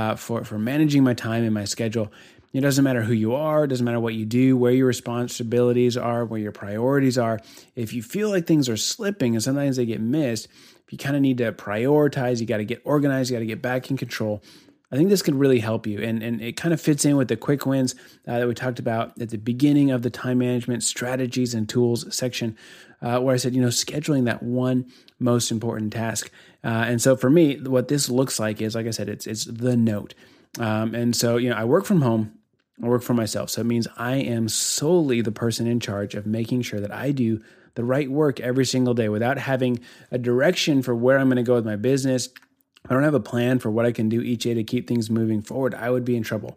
for managing my time and my schedule. It doesn't matter who you are. It doesn't matter what you do, where your responsibilities are, where your priorities are. If you feel like things are slipping and sometimes they get missed, you kind of need to prioritize. You got to get organized. You got to get back in control. I think this could really help you. And it kind of fits in with the quick wins that we talked about at the beginning of the time management strategies and tools section, where I said, scheduling that one most important task. And so for me, what this looks like is, like I said, it's the note. And so, I work from home. I work for myself. So it means I am solely the person in charge of making sure that I do the right work every single day without having a direction for where I'm going to go with my business. I don't have a plan for what I can do each day to keep things moving forward. I would be in trouble.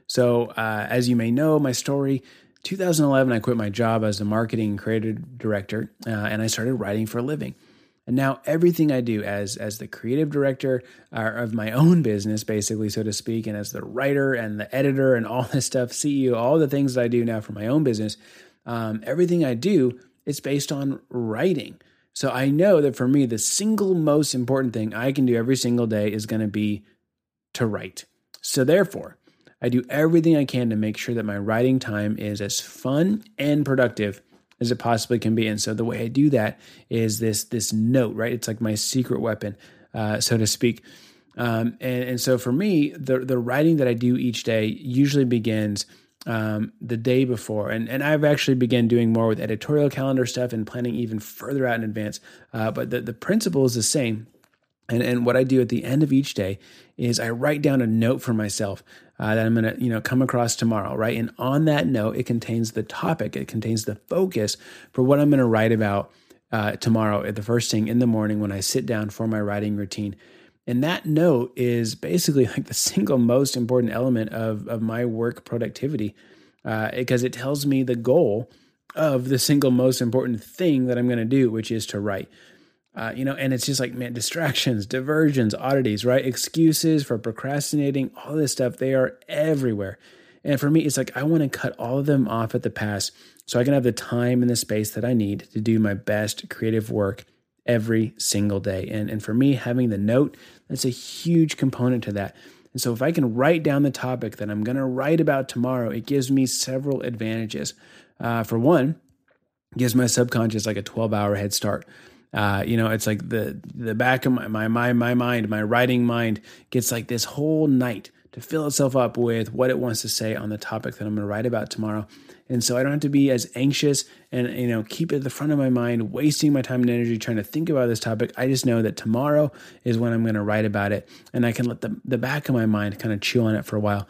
So as you may know, my story, 2011, I quit my job as the marketing and creative director, and I started writing for a living. And now everything I do as the creative director of my own business, basically, so to speak, and as the writer and the editor and all this stuff, CEO, all the things that I do now for my own business, everything I do is based on writing. So I know that for me, the single most important thing I can do every single day is going to be to write. So therefore, I do everything I can to make sure that my writing time is as fun and productive as it possibly can be. And so the way I do that is this note, right? It's like my secret weapon, so to speak. And so for me, the writing that I do each day usually begins the day before. And I've actually begun doing more with editorial calendar stuff and planning even further out in advance. But the principle is the same. And what I do at the end of each day is I write down a note for myself that I'm going to, come across tomorrow, right? And on that note, it contains the topic, it contains the focus for what I'm going to write about tomorrow at the first thing in the morning when I sit down for my writing routine. And that note is basically like the single most important element of my work productivity because it tells me the goal of the single most important thing that I'm going to do, which is to write. And it's just like, man, distractions, diversions, oddities, right? Excuses for procrastinating, all this stuff, they are everywhere. And for me, it's like, I want to cut all of them off at the pass so I can have the time and the space that I need to do my best creative work every single day. And for me, having the note, that's a huge component to that. And so if I can write down the topic that I'm going to write about tomorrow, it gives me several advantages. For one, it gives my subconscious like a 12-hour head start. It's like the back of my mind, my writing mind gets like this whole night to fill itself up with what it wants to say on the topic that I'm going to write about tomorrow. And so I don't have to be as anxious and, keep it at the front of my mind, wasting my time and energy trying to think about this topic. I just know that tomorrow is when I'm going to write about it, and I can let the back of my mind kind of chew on it for a while.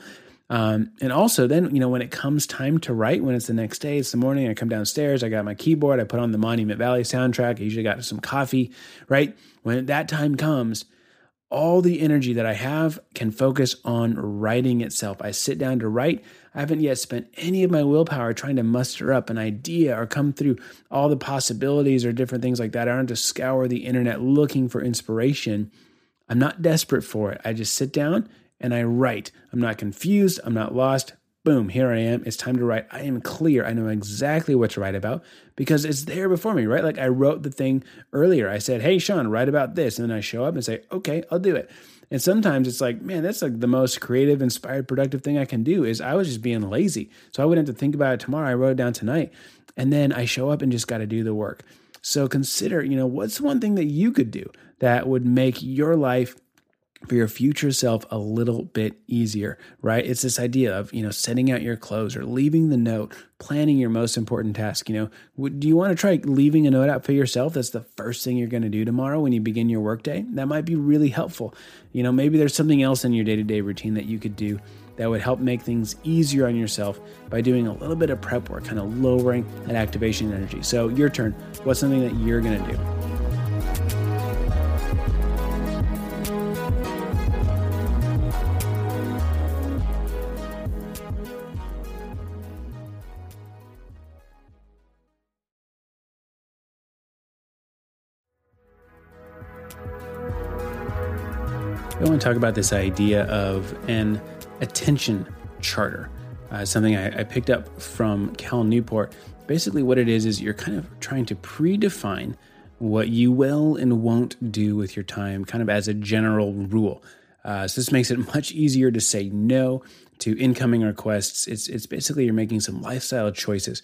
And also then, when it comes time to write, when it's the next day, it's the morning, I come downstairs, I got my keyboard, I put on the Monument Valley soundtrack, I usually got some coffee, right? When that time comes, all the energy that I have can focus on writing itself. I sit down to write. I haven't yet spent any of my willpower trying to muster up an idea or come through all the possibilities or different things like that. I don't have to scour the internet looking for inspiration. I'm not desperate for it. I just sit down and I write. I'm not confused. I'm not lost. Boom, here I am. It's time to write. I am clear. I know exactly what to write about because it's there before me, right? Like I wrote the thing earlier. I said, hey, Sean, write about this. And then I show up and say, okay, I'll do it. And sometimes it's like, man, that's like the most creative, inspired, productive thing I can do is I was just being lazy. So I wouldn't have to think about it tomorrow. I wrote it down tonight. And then I show up and just got to do the work. So consider, what's one thing that you could do that would make your life for your future self a little bit easier, right? It's this idea of, setting out your clothes or leaving the note, planning your most important task. Do you want to try leaving a note out for yourself? That's the first thing you're going to do tomorrow when you begin your workday. That might be really helpful. Maybe there's something else in your day-to-day routine that you could do that would help make things easier on yourself by doing a little bit of prep work, kind of lowering that activation energy. So your turn. What's something that you're going to do? I want to talk about this idea of an attention charter, something I picked up from Cal Newport. Basically what it is you're kind of trying to predefine what you will and won't do with your time, kind of as a general rule. So this makes it much easier to say no to incoming requests. It's basically you're making some lifestyle choices.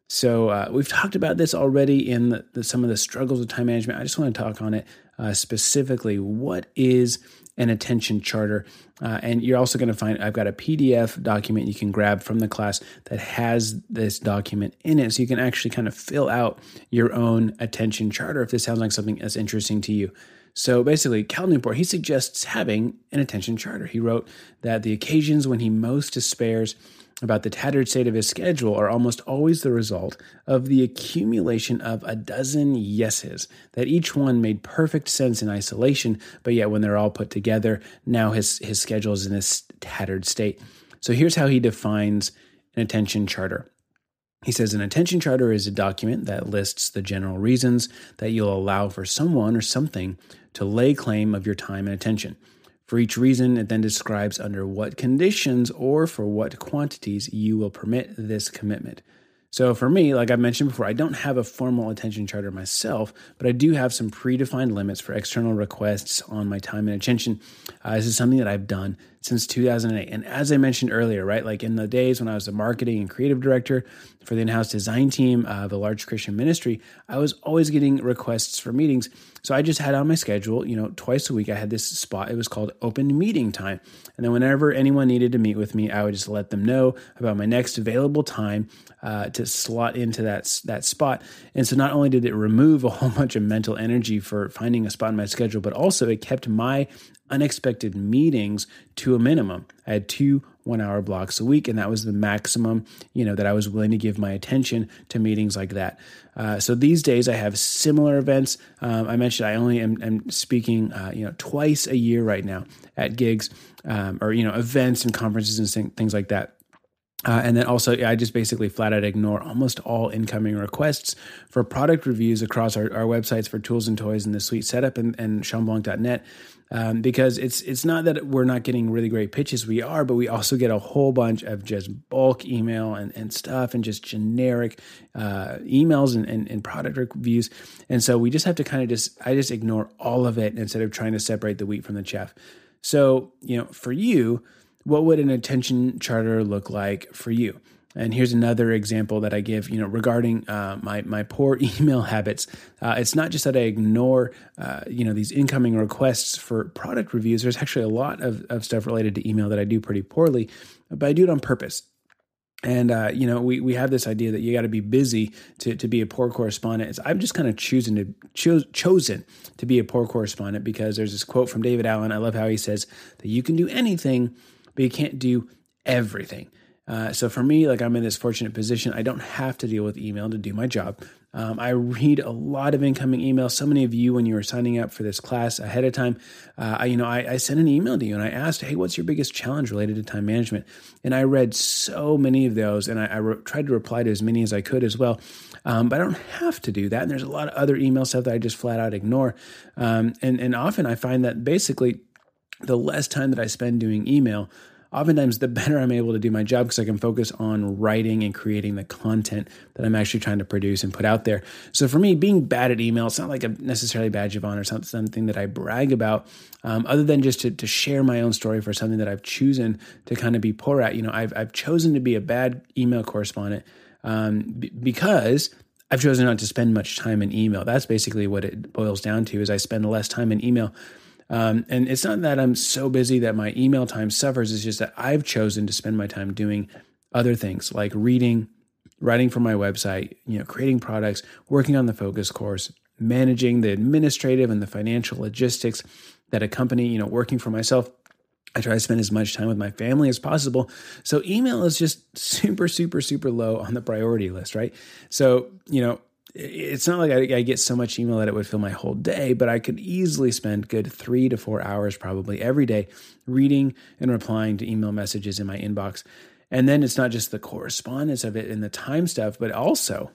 So we've talked about this already in some of the struggles with time management. I just want to talk on it specifically. What is an attention charter? And you're also going to find I've got a PDF document you can grab from the class that has this document in it. So you can actually kind of fill out your own attention charter if this sounds like something that's interesting to you. So basically, Cal Newport, he suggests having an attention charter. He wrote that the occasions when he most despairs about the tattered state of his schedule are almost always the result of the accumulation of a dozen yeses, that each one made perfect sense in isolation, but yet when they're all put together, now his schedule is in this tattered state. So here's how he defines an attention charter. He says an attention charter is a document that lists the general reasons that you'll allow for someone or something to lay claim of your time and attention. For each reason, it then describes under what conditions or for what quantities you will permit this commitment. So for me, like I mentioned before, I don't have a formal attention charter myself, but I do have some predefined limits for external requests on my time and attention. This is something that I've done since 2008. And as I mentioned earlier, right, like in the days when I was the marketing and creative director for the in-house design team of a large Christian ministry, I was always getting requests for meetings. So I just had on my schedule, twice a week, I had this spot. It was called open meeting time. And then whenever anyone needed to meet with me, I would just let them know about my next available time to slot into that spot. And so not only did it remove a whole bunch of mental energy for finding a spot in my schedule, but also it kept my unexpected meetings to a minimum. I had 2 1-hour blocks a week, and that was the maximum, that I was willing to give my attention to meetings like that. So these days I have similar events. I mentioned I only am speaking, twice a year right now at gigs or events and conferences and things like that. And then also, I just basically flat out ignore almost all incoming requests for product reviews across our websites for Tools and Toys and the Suite Setup and SeanBlanc.net. Because it's not that we're not getting really great pitches, we are, but we also get a whole bunch of just bulk email and stuff and just generic emails and product reviews. And so we just have to kind of I just ignore all of it instead of trying to separate the wheat from the chaff. So, for you, what would an attention charter look like for you? And here's another example that I give, regarding my poor email habits. It's not just that I ignore, these incoming requests for product reviews. There's actually a lot of stuff related to email that I do pretty poorly, but I do it on purpose. And, we have this idea that you got to be busy to be a poor correspondent. I'm just kind of chosen to be a poor correspondent because there's this quote from David Allen. I love how he says that you can do anything, but you can't do everything. So for me, I'm in this fortunate position. I don't have to deal with email to do my job. I read a lot of incoming emails. So many of you, when you were signing up for this class ahead of time, I sent an email to you and I asked, hey, what's your biggest challenge related to time management? And I read so many of those, and I tried to reply to as many as I could as well. But I don't have to do that. And there's a lot of other email stuff that I just flat out ignore. And often I find that basically the less time that I spend doing email, oftentimes the better I'm able to do my job because I can focus on writing and creating the content that I'm actually trying to produce and put out there. So for me, being bad at email, it's not like a necessarily badge of honor, something that I brag about, other than just to share my own story for something that I've chosen to kind of be poor at. I've chosen to be a bad email correspondent because I've chosen not to spend much time in email. That's basically what it boils down to, is I spend less time in email. And it's not that I'm so busy that my email time suffers. It's just that I've chosen to spend my time doing other things like reading, writing for my website, creating products, working on the focus course, managing the administrative and the financial logistics that accompany, working for myself. I try to spend as much time with my family as possible. So email is just super, super, super low on the priority list, right? So, it's not like I get so much email that it would fill my whole day, but I could easily spend good 3 to 4 hours probably every day reading and replying to email messages in my inbox. And then it's not just the correspondence of it and the time stuff, but also,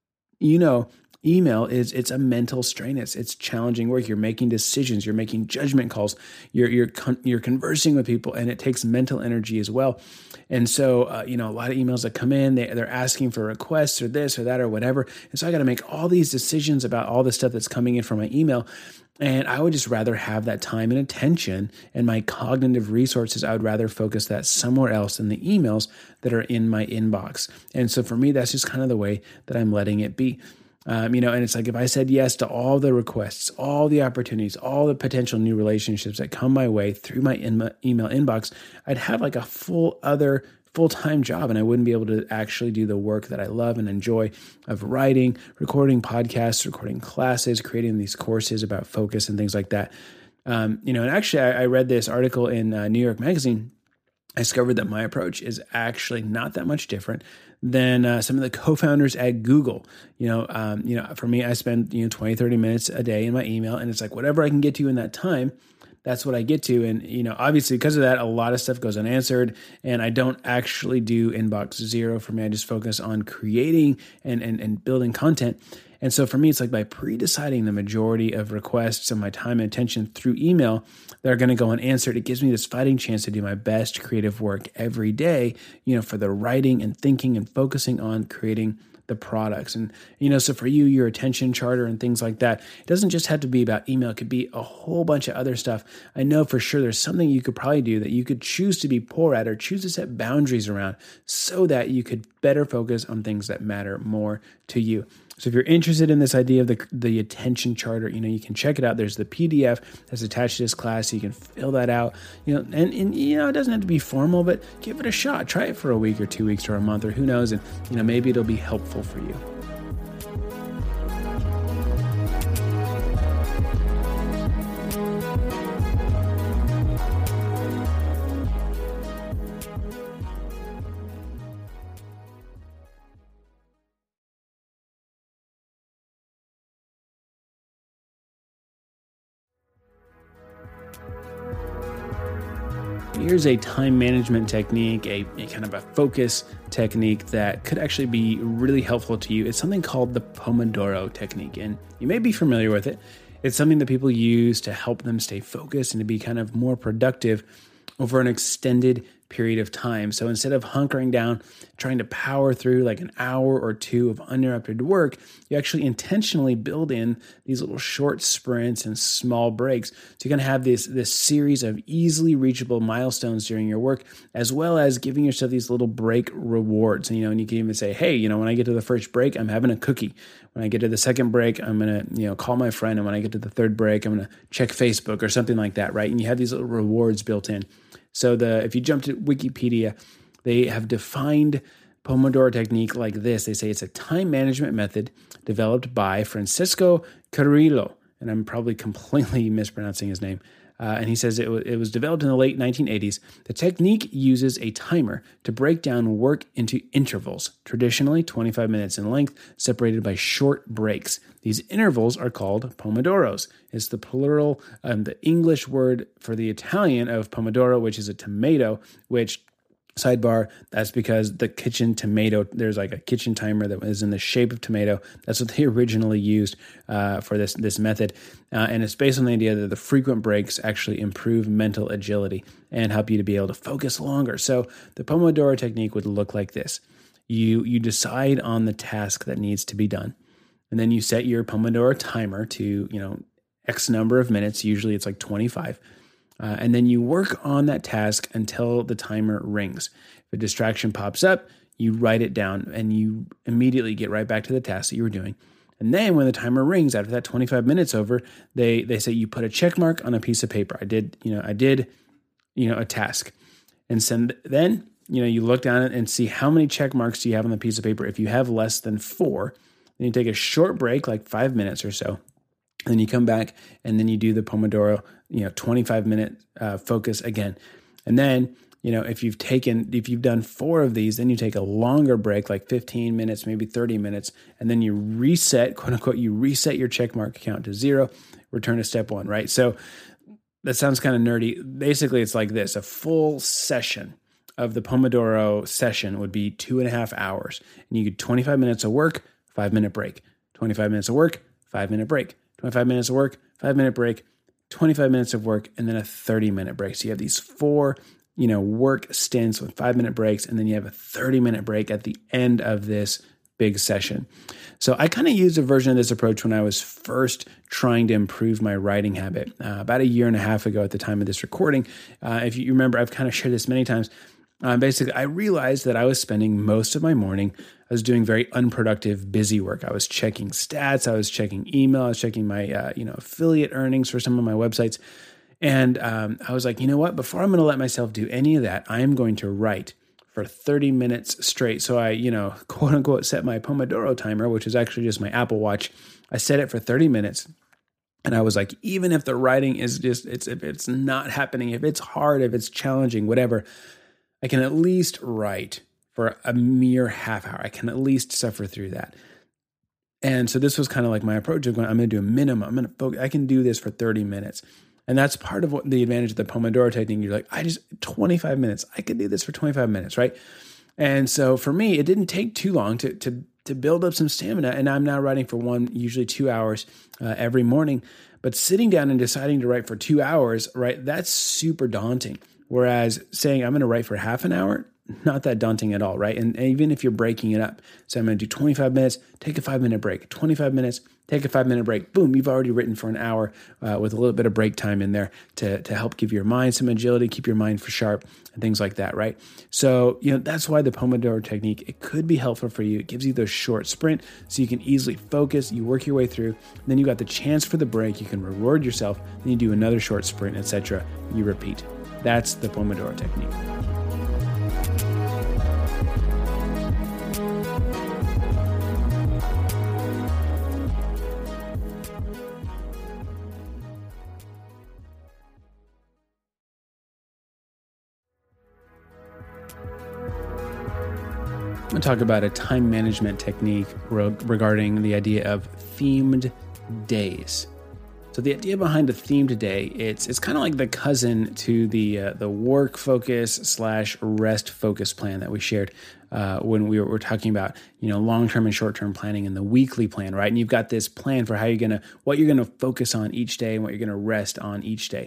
email it's a mental strain. It's challenging work. You're making decisions. You're making judgment calls. You're conversing with people, and it takes mental energy as well. And so, a lot of emails that come in, they're asking for requests or this or that or whatever. And so I got to make all these decisions about all the stuff that's coming in from my email. And I would just rather have that time and attention and my cognitive resources. I would rather focus that somewhere else than the emails that are in my inbox. And so for me, that's just kind of the way that I'm letting it be. And it's like if I said yes to all the requests, all the opportunities, all the potential new relationships that come my way through my email inbox, I'd have like a full-time job, and I wouldn't be able to actually do the work that I love and enjoy of writing, recording podcasts, recording classes, creating these courses about focus and things like that. And actually I read this article in New York Magazine. I discovered that my approach is actually not that much different than some of the co-founders at Google. For me, I spend 20, 30 minutes a day in my email, and it's like whatever I can get to in that time, that's what I get to. And, obviously because of that, a lot of stuff goes unanswered, and I don't actually do inbox zero. For me, I just focus on creating and building content. And so for me, it's like by pre-deciding the majority of requests and my time and attention through email that are going to go unanswered, it gives me this fighting chance to do my best creative work every day, for the writing and thinking and focusing on creating the products. And, so for you, your attention charter and things like that, it doesn't just have to be about email. It could be a whole bunch of other stuff. I know for sure there's something you could probably do that you could choose to be poor at or choose to set boundaries around so that you could better focus on things that matter more to you. So if you're interested in this idea of the attention charter, you can check it out. There's the PDF that's attached to this class. So you can fill that out, and it doesn't have to be formal, but give it a shot. Try it for a week or 2 weeks or a month or who knows. And, maybe it'll be helpful for you. Here's a time management technique, a kind of a focus technique that could actually be really helpful to you. It's something called the Pomodoro technique, and you may be familiar with it. It's something that people use to help them stay focused and to be kind of more productive over an extended period of time. So instead of hunkering down, trying to power through like an hour or two of uninterrupted work, you actually intentionally build in these little short sprints and small breaks. So you're going to have this series of easily reachable milestones during your work, as well as giving yourself these little break rewards. And, and you can even say, hey, when I get to the first break, I'm having a cookie. When I get to the second break, I'm going to, call my friend. And when I get to the third break, I'm going to check Facebook or something like that, right? And you have these little rewards built in. So if you jump to Wikipedia, they have defined Pomodoro technique like this. They say it's a time management method developed by Francisco Carrillo, and I'm probably completely mispronouncing his name. And he says it was developed in the late 1980s. The technique uses a timer to break down work into intervals, traditionally 25 minutes in length, separated by short breaks. These intervals are called pomodoros. It's the plural, the English word for the Italian of pomodoro, which is a tomato, which, sidebar, that's because the kitchen tomato, there's like a kitchen timer that is in the shape of tomato. That's what they originally used for this method. And it's based on the idea that the frequent breaks actually improve mental agility and help you to be able to focus longer. So the Pomodoro technique would look like this. You decide on the task that needs to be done. And then you set your Pomodoro timer to, X number of minutes. Usually it's like 25. And then you work on that task until the timer rings. If a distraction pops up, you write it down and you immediately get right back to the task that you were doing. And then when the timer rings, after that 25 minutes over, they say you put a check mark on a piece of paper. I did a task. And then, you look down and see how many check marks do you have on the piece of paper. If you have less than 4, then you take a short break, like 5 minutes or so. And then you come back and then you do the Pomodoro, 25-minute focus again. And then, if you've done 4 of these, then you take a longer break, like 15 minutes, maybe 30 minutes. And then you reset, quote unquote, you reset your check mark count to 0, return to step 1, right? So that sounds kind of nerdy. Basically, it's like this. A full session of the Pomodoro session would be 2.5 hours. And you get 25 minutes of work, 5-minute break, 25 minutes of work, 5-minute break, 25 minutes of work, 5-minute break, 25 minutes of work, and then a 30-minute break. So you have these 4, work stints with 5-minute breaks, and then you have a 30-minute break at the end of this big session. So I kind of used a version of this approach when I was first trying to improve my writing habit about 1.5 years ago at the time of this recording. If you remember, I've kind of shared this many times. Basically, I realized that I was spending most of my morning, I was doing very unproductive, busy work. I was checking stats, I was checking email, I was checking my affiliate earnings for some of my websites. And I was like, you know what? Before I'm going to let myself do any of that, I'm going to write for 30 minutes straight. So I, quote unquote, set my Pomodoro timer, which is actually just my Apple Watch. I set it for 30 minutes. And I was like, even if the writing is if it's not happening, if it's hard, if it's challenging, whatever, I can at least write for a mere half hour. I can at least suffer through that. And so this was kind of like my approach of going, I'm going to do a minimum. I'm going to focus. I can do this for 30 minutes. And that's part of what the advantage of the Pomodoro technique. You're like, 25 minutes. I could do this for 25 minutes, right? And so for me, it didn't take too long to build up some stamina. And I'm now writing for usually 2 hours every morning. But sitting down and deciding to write for 2 hours, right, that's super daunting. Whereas saying I'm going to write for half an hour, not that daunting at all, right? And even if you're breaking it up, so I'm going to do 25 minutes, take a 5-minute break, 25 minutes, take a 5-minute break, boom, you've already written for an hour with a little bit of break time in there to help give your mind some agility, keep your mind for sharp and things like that, right? So, that's why the Pomodoro technique, it could be helpful for you. It gives you those short sprint so you can easily focus, you work your way through, then you got the chance for the break, you can reward yourself, then you do another short sprint, etc. You repeat. That's the Pomodoro technique. I'm going to talk about a time management technique regarding the idea of themed days. So the idea behind a theme today, it's kind of like the cousin to the work focus / rest focus plan that we shared when we were talking about long-term and short-term planning and the weekly plan, right? And you've got this plan for what you're gonna focus on each day and what you're gonna rest on each day.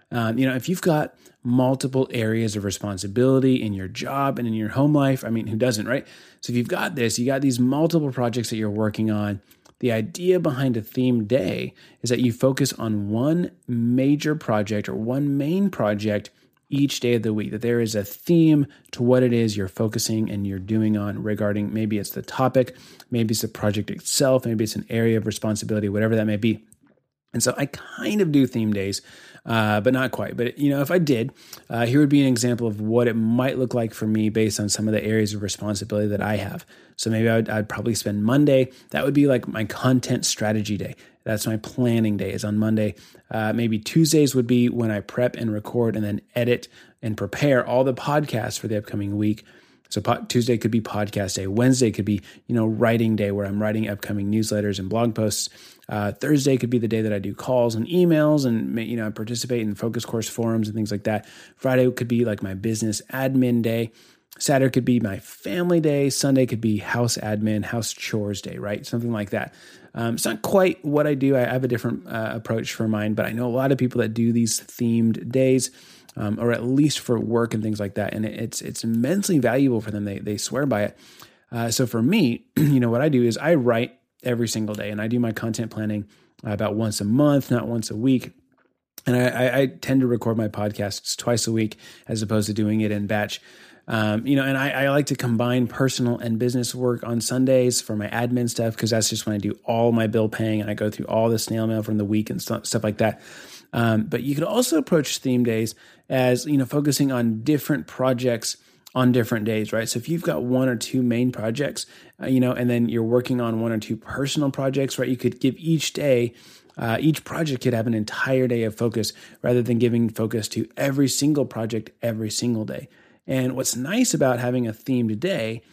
If you've got multiple areas of responsibility in your job and in your home life, I mean, who doesn't, right? So if you've got this, you got these multiple projects that you're working on. The idea behind a theme day is that you focus on one major project or one main project each day of the week, that there is a theme to what it is you're focusing and you're doing on regarding, maybe it's the topic, maybe it's the project itself, maybe it's an area of responsibility, whatever that may be. And so I kind of do theme days, but not quite. But, if I did, here would be an example of what it might look like for me based on some of the areas of responsibility that I have. So maybe I'd probably spend Monday. That would be like my content strategy day. That's my planning day is on Monday. Maybe Tuesdays would be when I prep and record and then edit and prepare all the podcasts for the upcoming week. So Tuesday could be podcast day. Wednesday could be, writing day where I'm writing upcoming newsletters and blog posts. Thursday could be the day that I do calls and emails and, I participate in focus course forums and things like that. Friday could be like my business admin day. Saturday could be my family day. Sunday could be house admin, house chores day, right? Something like that. It's not quite what I do. I have a different approach for mine, but I know a lot of people that do these themed days. Or at least for work and things like that. And it's immensely valuable for them. They swear by it. So for me, what I do is I write every single day and I do my content planning about once a month, not once a week. And I tend to record my podcasts twice a week as opposed to doing it in batch. And I like to combine personal and business work on Sundays for my admin stuff, because that's just when I do all my bill paying and I go through all the snail mail from the week and stuff like that. But you could also approach theme days as, focusing on different projects on different days, right? So if you've got one or two main projects, and then you're working on one or two personal projects, right? You could give each day, each project could have an entire day of focus rather than giving focus to every single project every single day. And what's nice about having a themed day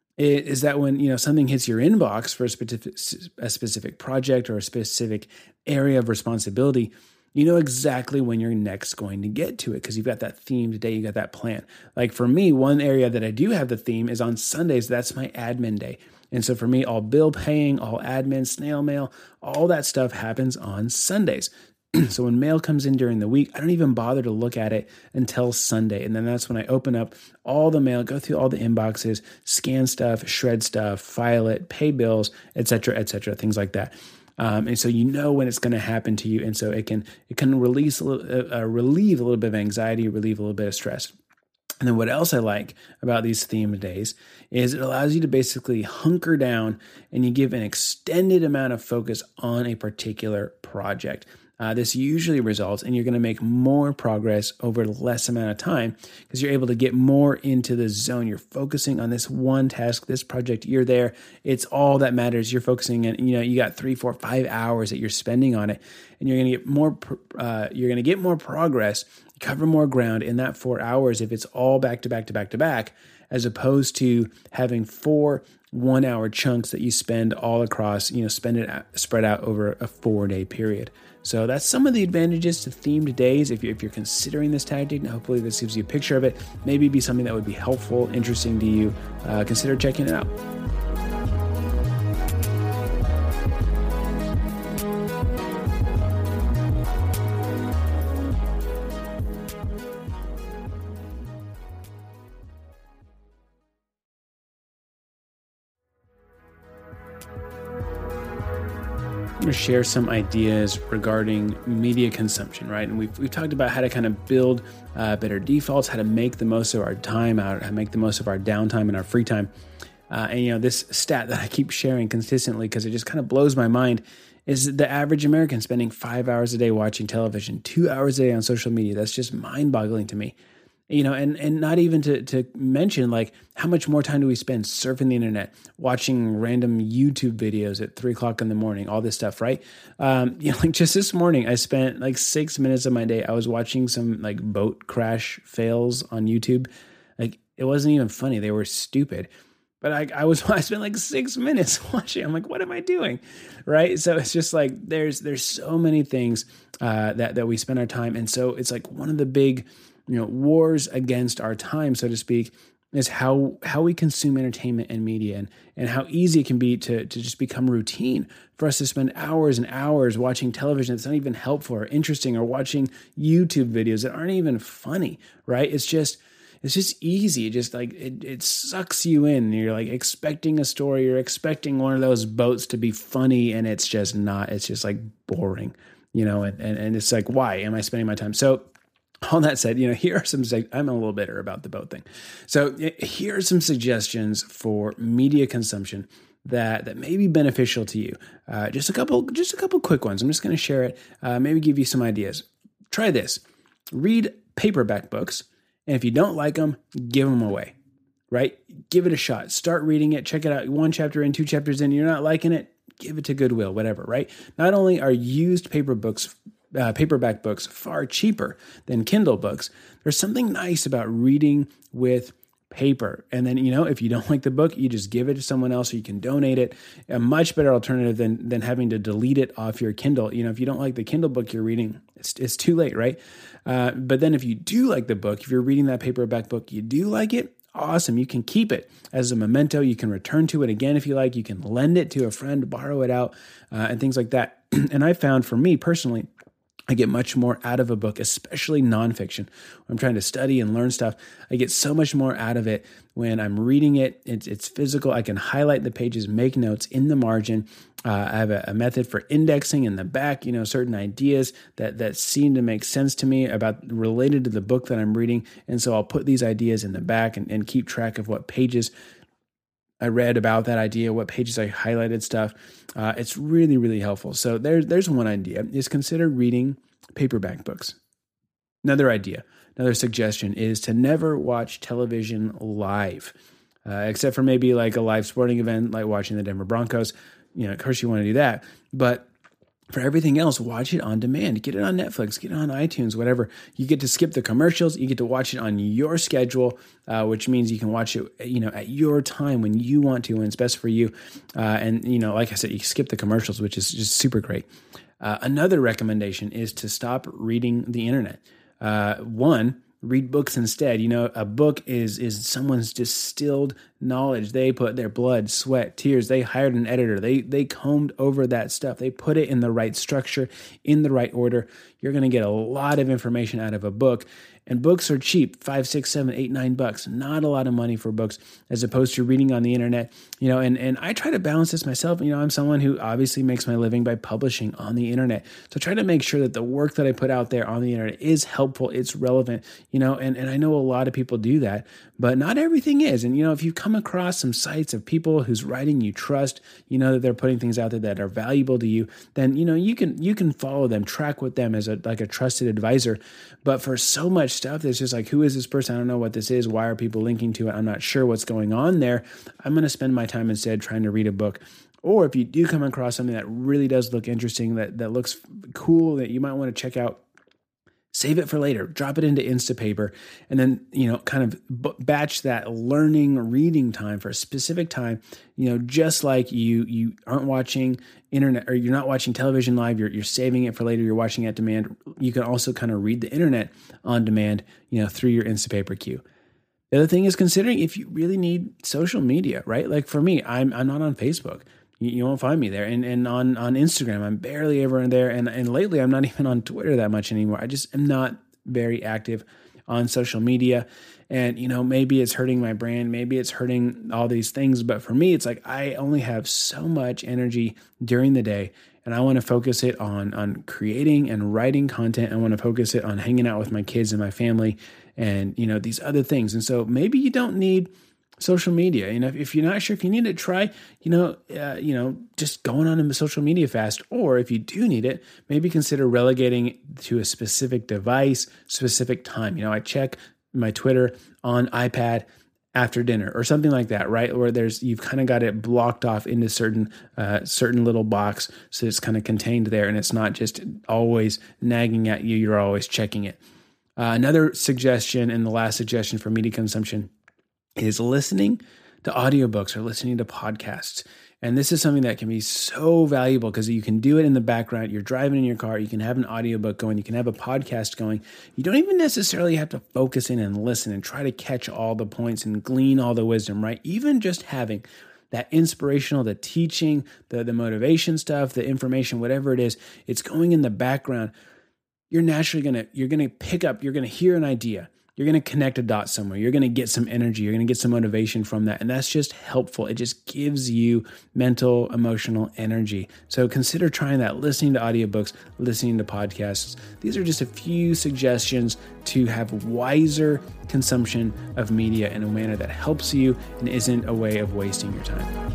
is that when something hits your inbox for a specific project or a specific area of responsibility, you know exactly when you're next going to get to it because you've got that themed day, you got that plan. Like for me, one area that I do have the theme is on Sundays. That's my admin day. And so for me, all bill paying, all admin, snail mail, all that stuff happens on Sundays. So when mail comes in during the week, I don't even bother to look at it until Sunday. And then that's when I open up all the mail, go through all the inboxes, scan stuff, shred stuff, file it, pay bills, et cetera, things like that. And so when it's going to happen to you. And so it can relieve a little bit of anxiety, relieve a little bit of stress. And then what else I like about these themed days is it allows you to basically hunker down and you give an extended amount of focus on a particular project. This usually results in you're going to make more progress over less amount of time because you're able to get more into the zone. You're focusing on this one task, this project. You're there. It's all that matters. You're focusing on, you got 3, 4, 5 hours that you're spending on it, and you're going to get more. You're going to get more progress, cover more ground in that 4 hours if it's all back to back to back to back, as opposed to having 4 1-hour chunks that you spend all across. Spread out over a 4-day period. So that's some of the advantages to themed days. If you're considering this tactic, hopefully this gives you a picture of it. Maybe it'd be something that would be helpful, interesting to you. Consider checking it out. I'm going to share some ideas regarding media consumption, right? And we've talked about how to kind of build better defaults, how to make the most of our time, how to make the most of our downtime and our free time. And this stat that I keep sharing consistently because it just kind of blows my mind is the average American spending 5 hours a day watching television, 2 hours a day on social media. That's just mind-boggling to me. And not even to mention like how much more time do we spend surfing the internet, watching random YouTube videos at 3:00 in the morning, all this stuff, right? Like just this morning, I spent like 6 minutes of my day. I was watching some like boat crash fails on YouTube. Like it wasn't even funny. They were stupid. But I spent like 6 minutes watching. I'm like, what am I doing? Right. So it's just like, there's so many things that we spend our time. And so it's like one of the big, wars against our time, so to speak, is how we consume entertainment and media, and how easy it can be to just become routine for us to spend hours and hours watching television that's not even helpful or interesting, or watching YouTube videos that aren't even funny, right? It's just easy. It just like, it sucks you in. You're like expecting a story, you're expecting one of those boats to be funny, and it's just not. It's just like boring, and it's like, why am I spending my time? So all that said, here are some, I'm a little bitter about the boat thing. So here are some suggestions for media consumption that may be beneficial to you. Just a couple quick ones. I'm just going to share it, maybe give you some ideas. Try this. Read paperback books. And if you don't like them, give them away, right? Give it a shot. Start reading it. Check it out. 1 chapter in, 2 chapters in, you're not liking it, give it to Goodwill, whatever, right? Not only are used paperback books far cheaper than Kindle books, there's something nice about reading with paper. And then, if you don't like the book, you just give it to someone else, or you can donate it. A much better alternative than having to delete it off your Kindle. If you don't like the Kindle book you're reading, it's too late, right? But then if you do like the book, if you're reading that paperback book, you do like it, awesome. You can keep it as a memento. You can return to it again if you like. You can lend it to a friend, borrow it out, and things like that. And I found, for me personally, I get much more out of a book, especially nonfiction. When I'm trying to study and learn stuff, I get so much more out of it when I'm reading it. It's physical. I can highlight the pages, make notes in the margin. I have a method for indexing in the back, certain ideas that seem to make sense to me related to the book that I'm reading. And so I'll put these ideas in the back and keep track of what pages I read about that idea, what pages I highlighted stuff. It's really, really helpful. So there's one idea, is consider reading paperback books. Another suggestion is to never watch television live, except for maybe like a live sporting event, like watching the Denver Broncos. Of course you want to do that, but for everything else, watch it on demand. Get it on Netflix, get it on iTunes, whatever. You get to skip the commercials. You get to watch it on your schedule, which means you can watch it, at your time when you want to, when it's best for you. And like I said, you skip the commercials, which is just super great. Another recommendation is to stop reading the internet. Read books instead. A book is someone's distilled knowledge. They put their blood, sweat, tears. They hired an editor. They combed over that stuff. They put it in the right structure, in the right order. You're going to get a lot of information out of a book. And books are cheap, $5, $6, $7, $8, $9. Not a lot of money for books, as opposed to reading on the internet. And I try to balance this myself. I'm someone who obviously makes my living by publishing on the internet. So I try to make sure that the work that I put out there on the internet is helpful, it's relevant, and I know a lot of people do that, but not everything is. And, if you come across some sites of people whose writing you trust, that they're putting things out there that are valuable to you, then, you can follow them, track with them as a trusted advisor. But for so much stuff that's just like, who is this person? I don't know what this is. Why are people linking to it? I'm not sure what's going on there. I'm going to spend my time instead trying to read a book. Or if you do come across something that really does look interesting, that looks cool, that you might want to check out, save it for later, drop it into Instapaper, and then, kind of batch that learning, reading time for a specific time, just like you aren't watching internet, or you're not watching television live, you're saving it for later, you're watching at demand. You can also kind of read the internet on demand, through your Instapaper queue. The other thing is considering if you really need social media, right? Like for me, I'm not on Facebook. You won't find me there. And on Instagram, I'm barely ever in there. And lately, I'm not even on Twitter that much anymore. I just am not very active on social media. And, maybe it's hurting my brand. Maybe it's hurting all these things. But for me, it's like I only have so much energy during the day. And I want to focus it on creating and writing content. I want to focus it on hanging out with my kids and my family and, these other things. And so maybe you don't need social media. If you're not sure if you need it, try, just going on a social media fast. Or if you do need it, maybe consider relegating it to a specific device, specific time. I check my Twitter on iPad after dinner or something like that, right? Where you've kind of got it blocked off into certain little box. So it's kind of contained there and it's not just always nagging at you. You're always checking it. Another suggestion, and the last suggestion for media consumption, is listening to audiobooks or listening to podcasts. And this is something that can be so valuable because you can do it in the background. You're driving in your car, you can have an audiobook going, you can have a podcast going. You don't even necessarily have to focus in and listen and try to catch all the points and glean all the wisdom, right? Even just having that inspirational, the teaching, the motivation stuff, the information, whatever it is, it's going in the background. You're naturally gonna pick up, you're gonna hear an idea. You're going to connect a dot somewhere. You're going to get some energy. You're going to get some motivation from that. And that's just helpful. It just gives you mental, emotional energy. So consider trying that, listening to audiobooks, listening to podcasts. These are just a few suggestions to have wiser consumption of media in a manner that helps you and isn't a way of wasting your time.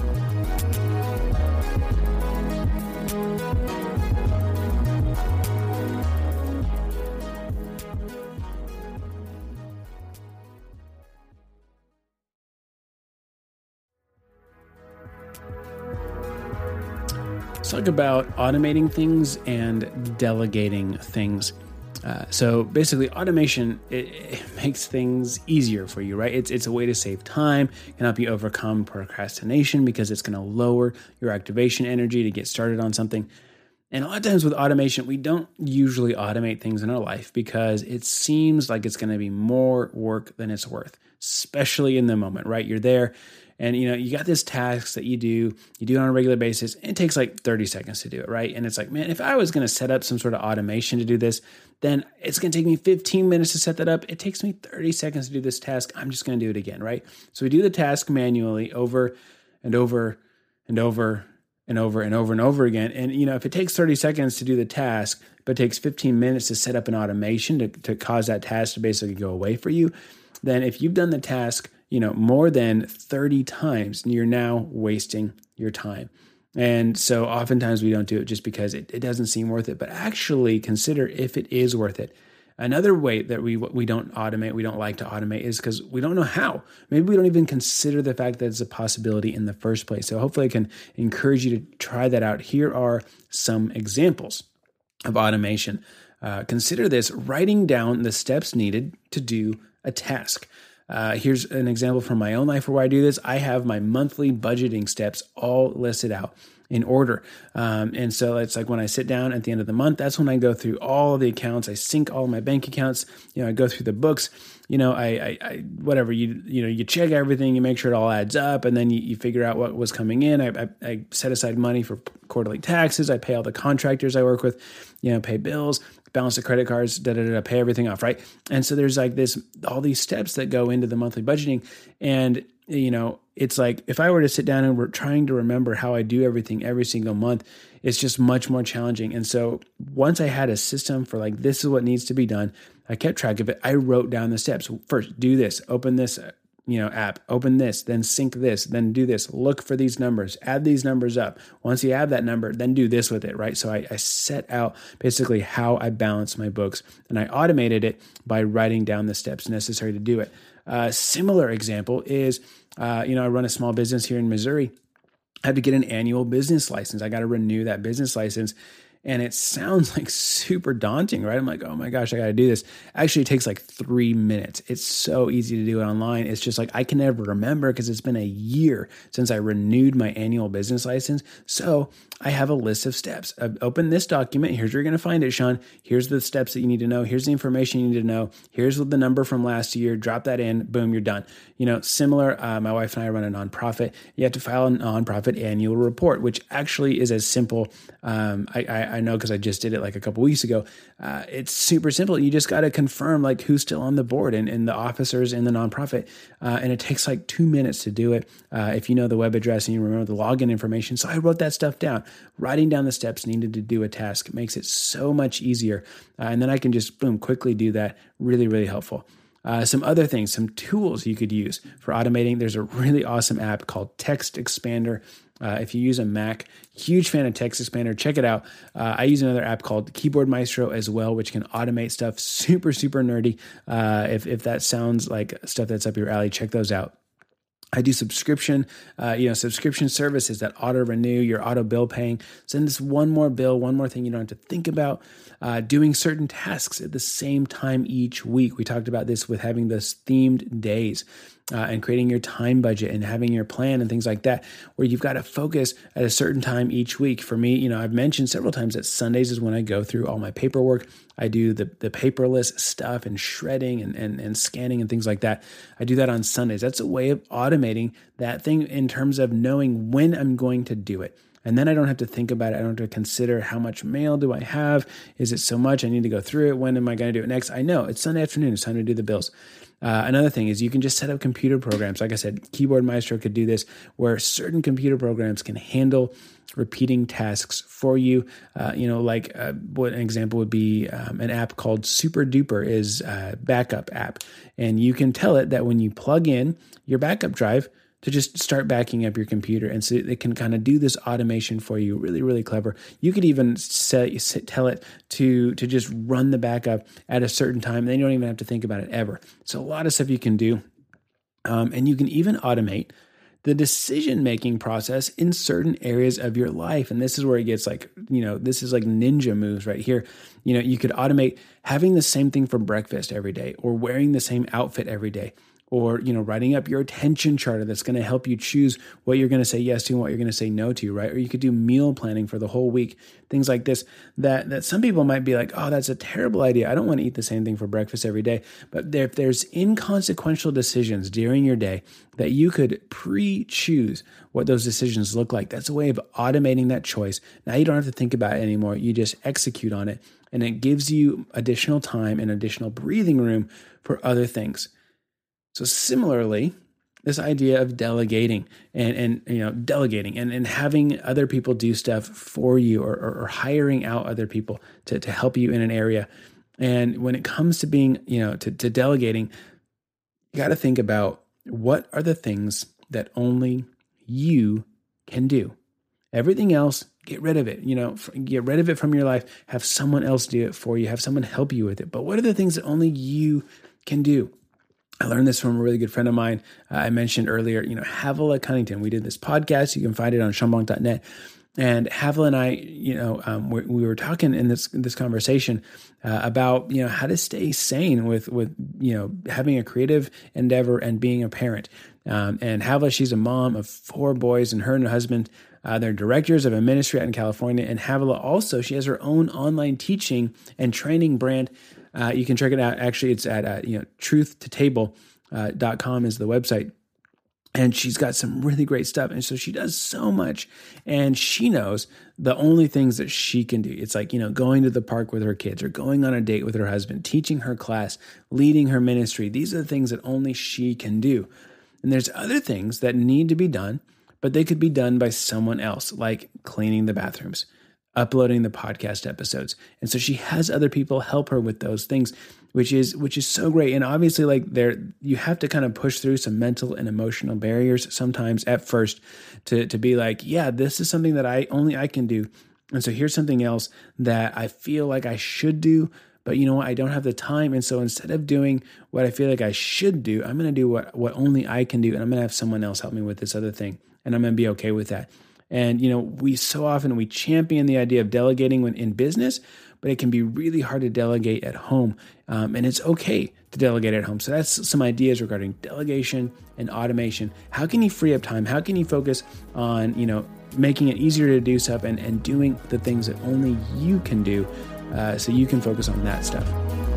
Let's talk about automating things and delegating things. So basically, automation, it makes things easier for you, right? It's a way to save time, can help you overcome procrastination because it's going to lower your activation energy to get started on something. And a lot of times with automation, we don't usually automate things in our life because it seems like it's going to be more work than it's worth, especially in the moment, right? You're there and you got this task that you do it on a regular basis. And it takes like 30 seconds to do it, right? And it's like, man, if I was going to set up some sort of automation to do this, then it's going to take me 15 minutes to set that up. It takes me 30 seconds to do this task. I'm just going to do it again, right? So we do the task manually over and over and over and over and over and over again. And, if it takes 30 seconds to do the task, but it takes 15 minutes to set up an automation to cause that task to basically go away for you, then if you've done the task, more than 30 times, you're now wasting your time. And so oftentimes we don't do it just because it doesn't seem worth it, but actually consider if it is worth it. Another way that we don't automate, we don't like to automate is because we don't know how. Maybe we don't even consider the fact that it's a possibility in the first place. So hopefully I can encourage you to try that out. Here are some examples of automation. Consider this: writing down the steps needed to do a task. Here's an example from my own life where I do this. I have my monthly budgeting steps all listed out in order. And so it's like when I sit down at the end of the month, that's when I go through all of the accounts. I sync all my bank accounts. I go through the books. I whatever, you check everything, you make sure it all adds up, and then you figure out what was coming in. I set aside money for quarterly taxes. I pay all the contractors I work with, pay bills, balance the credit cards, pay everything off, right? And so there's like all these steps that go into the monthly budgeting. And, it's like if I were to sit down and we're trying to remember how I do everything every single month, it's just much more challenging. And so once I had a system for like, this is what needs to be done, I kept track of it. I wrote down the steps. First, do this, open this, app, open this, then sync this, then do this, look for these numbers, add these numbers up. Once you have that number, then do this with it, right? So I set out basically how I balance my books, and I automated it by writing down the steps necessary to do it. Similar example is, I run a small business here in Missouri. I have to get an annual business license. I got to renew that business license. And it sounds like super daunting, right? I'm like, oh my gosh, I got to do this. Actually, it takes like 3 minutes. It's so easy to do it online. It's just like, I can never remember because it's been a year since I renewed my annual business license. So I have a list of steps. Open this document. Here's where you're going to find it, Sean. Here's the steps that you need to know. Here's the information you need to know. Here's the number from last year. Drop that in. Boom, you're done. Similar, my wife and I run a nonprofit. You have to file a nonprofit annual report, which actually is as simple. I know because I just did it like a couple weeks ago. It's super simple. You just got to confirm like who's still on the board and the officers in the nonprofit. And it takes like 2 minutes to do it. If you know the web address and you remember the login information. So I wrote that stuff down. Writing down the steps needed to do a task makes it so much easier. And then I can just quickly do that. Really, really helpful. Some other things, some tools you could use for automating. There's a really awesome app called Text Expander. If you use a Mac, huge fan of Text Expander, check it out. I use another app called Keyboard Maestro as well, which can automate stuff super, super nerdy. If that sounds like stuff that's up your alley, check those out. I do subscription services that auto renew your auto bill paying. Send this one more bill, one more thing you don't have to think about. Doing certain tasks at the same time each week. We talked about this with having those themed days. and creating your time budget and having your plan and things like that, where you've got to focus at a certain time each week. For me, I've mentioned several times that Sundays is when I go through all my paperwork. I do the paperless stuff and shredding and scanning and things like that. I do that on Sundays. That's a way of automating that thing in terms of knowing when I'm going to do it. And then I don't have to think about it. I don't have to consider how much mail do I have? Is it so much? I need to go through it. When am I going to do it next? I know it's Sunday afternoon. It's time to do the bills. Another thing is you can just set up computer programs. Like I said, Keyboard Maestro could do this, where certain computer programs can handle repeating tasks for you. What an example would be an app called Super Duper is a backup app. And you can tell it that when you plug in your backup drive, to just start backing up your computer. And so it can kind of do this automation for you. Really, really clever. You could even tell it to just run the backup at a certain time. And then you don't even have to think about it ever. So a lot of stuff you can do. And you can even automate the decision-making process in certain areas of your life. And this is where it gets this is like ninja moves right here. You could automate having the same thing for breakfast every day, or wearing the same outfit every day, or, writing up your attention charter that's going to help you choose what you're going to say yes to and what you're going to say no to, right? Or you could do meal planning for the whole week, things like this, that some people might be like, oh, that's a terrible idea. I don't want to eat the same thing for breakfast every day. But if there's inconsequential decisions during your day that you could pre-choose what those decisions look like, that's a way of automating that choice. Now you don't have to think about it anymore. You just execute on it, and it gives you additional time and additional breathing room for other things. So similarly, this idea of delegating and having other people do stuff for you, or hiring out other people to help you in an area. And when it comes to being, to delegating, you got to think about what are the things that only you can do. Everything else, get rid of it. Get rid of it from your life. Have someone else do it for you. Have someone help you with it. But what are the things that only you can do? I learned this from a really good friend of mine. I mentioned earlier, Havilah Cunnington. We did this podcast. You can find it on seanblanc.net. And Havilah and I, we were talking in this conversation about, how to stay sane with having a creative endeavor and being a parent. And Havilah, she's a mom of 4 boys, and her and her husband, they're directors of a ministry out in California. And Havilah also, she has her own online teaching and training brand. You can check it out. Actually, it's at truthtotable.com is the website. And she's got some really great stuff. And so she does so much, and she knows the only things that she can do. It's like, going to the park with her kids, or going on a date with her husband, teaching her class, leading her ministry. These are the things that only she can do. And there's other things that need to be done, but they could be done by someone else, like cleaning the bathrooms, uploading the podcast episodes. And so she has other people help her with those things, which is so great. And obviously, you have to kind of push through some mental and emotional barriers sometimes at first to be like, yeah, this is something that only I can do. And so here's something else that I feel like I should do, but you know what? I don't have the time. And so instead of doing what I feel like I should do, I'm going to do what only I can do. And I'm going to have someone else help me with this other thing. And I'm going to be okay with that. And, we so often, we champion the idea of delegating when in business, but it can be really hard to delegate at home. And it's okay to delegate at home. So that's some ideas regarding delegation and automation. How can you free up time? How can you focus on, making it easier to do stuff and doing the things that only you can do, so you can focus on that stuff?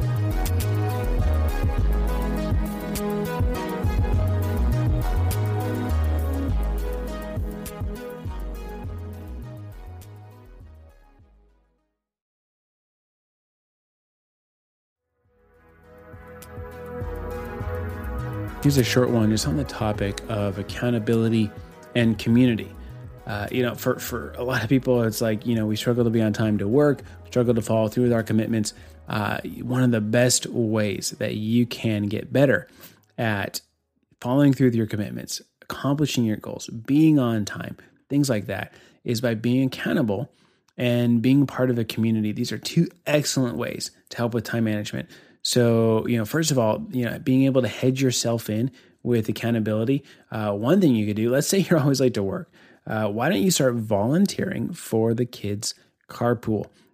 Here's a short one just on the topic of accountability and community. For a lot of people, it's like, we struggle to be on time to work, struggle to follow through with our commitments. One of the best ways that you can get better at following through with your commitments, accomplishing your goals, being on time, things like that, is by being accountable and being part of a community. These are 2 excellent ways to help with time management. So, first of all, being able to hedge yourself in with accountability. One thing you could do, let's say you're always late to work. Why don't you start volunteering for the kids' carpool?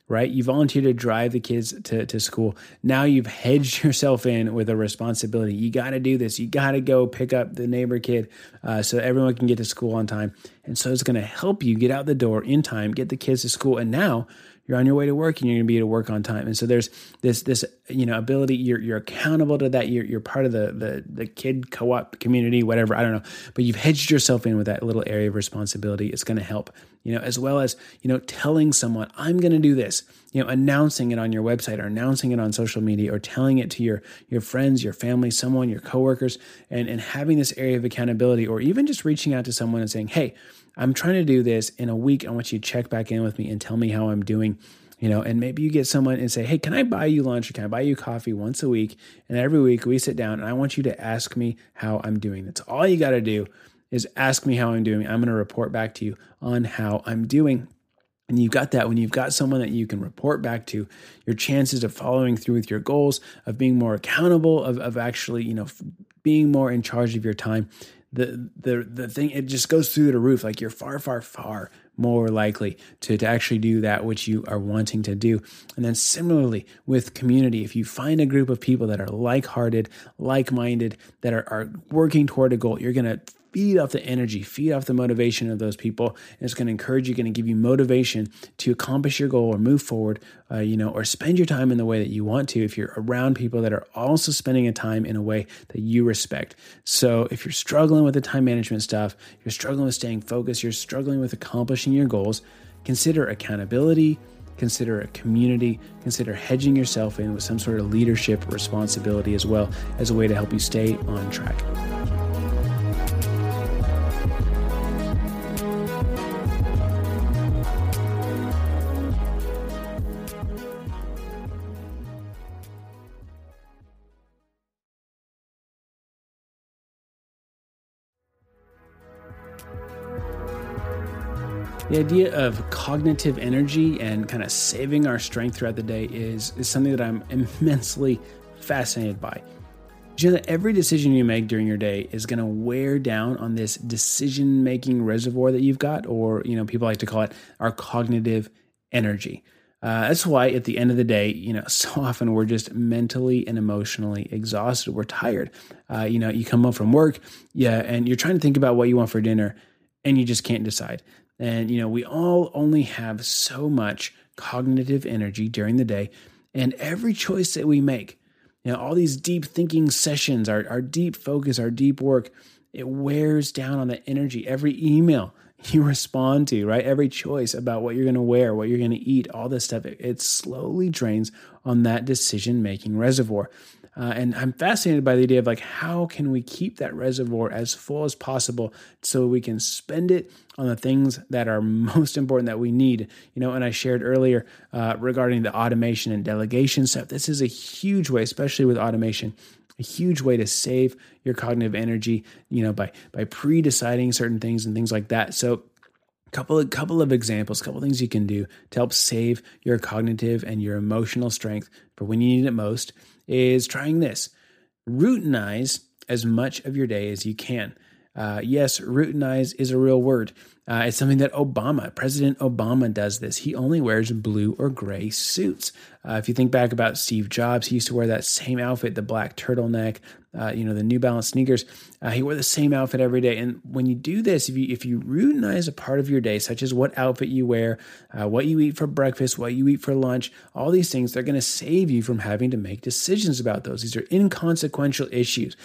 right? You volunteer to drive the kids to school. Now you've hedged yourself in with a responsibility. You got to do this. You got to go pick up the neighbor kid so everyone can get to school on time. And so it's going to help you get out the door in time, get the kids to school. And now you're on your way to work and you're going to be able to work on time. And so there's this ability, you're accountable to that. You're part of the kid co-op community, whatever, I don't know, but you've hedged yourself in with that little area of responsibility. It's going to help, as well as, telling someone, I'm going to do this, announcing it on your website or announcing it on social media or telling it to your friends, your family, someone, your coworkers, and having this area of accountability, or even just reaching out to someone and saying, hey, I'm trying to do this in a week. I want you to check back in with me and tell me how I'm doing, and maybe you get someone and say, hey, can I buy you lunch or can I buy you coffee once a week? And every week we sit down and I want you to ask me how I'm doing. That's all you got to do is ask me how I'm doing. I'm going to report back to you on how I'm doing. And you've got that. When you've got someone that you can report back to, your chances of following through with your goals, of being more accountable, of actually, being more in charge of your time, the thing, it just goes through the roof. Like you're far, far, far more likely to actually do that which you are wanting to do. And then similarly with community, if you find a group of people that are like-hearted, like-minded, that are working toward a goal, you're going to feed off the energy, feed off the motivation of those people. And it's going to encourage you, going to give you motivation to accomplish your goal or move forward, or spend your time in the way that you want to if you're around people that are also spending a time in a way that you respect. So if you're struggling with the time management stuff, you're struggling with staying focused, you're struggling with accomplishing your goals, consider accountability, consider a community, consider hedging yourself in with some sort of leadership responsibility as well as a way to help you stay on track. The idea of cognitive energy and kind of saving our strength throughout the day is something that I'm immensely fascinated by. You know that every decision you make during your day is going to wear down on this decision-making reservoir that you've got, or people like to call it our cognitive energy. That's why at the end of the day, so often we're just mentally and emotionally exhausted. We're tired. You come home from work, and you're trying to think about what you want for dinner, and you just can't decide. And, we all only have so much cognitive energy during the day, and every choice that we make, all these deep thinking sessions, our deep focus, our deep work, it wears down on the energy. Every email you respond to, right? Every choice about what you're going to wear, what you're going to eat, all this stuff, it slowly drains on that decision-making reservoir. And I'm fascinated by the idea of how can we keep that reservoir as full as possible so we can spend it on the things that are most important that we need. And I shared earlier regarding the automation and delegation stuff. This is a huge way, especially with automation, a huge way to save your cognitive energy, by pre-deciding certain things and things like that. So couple of examples, couple things you can do to help save your cognitive and your emotional strength for when you need it most is trying this. Routinize as much of your day as you can. Yes, routinize is a real word. It's something that President Obama does this. He only wears blue or gray suits. If you think back about Steve Jobs, he used to wear that same outfit, the black turtleneck, the New Balance sneakers. He wore the same outfit every day. And when you do this, if you routinize a part of your day, such as what outfit you wear, what you eat for breakfast, what you eat for lunch, all these things, they're going to save you from having to make decisions about those. These are inconsequential issues.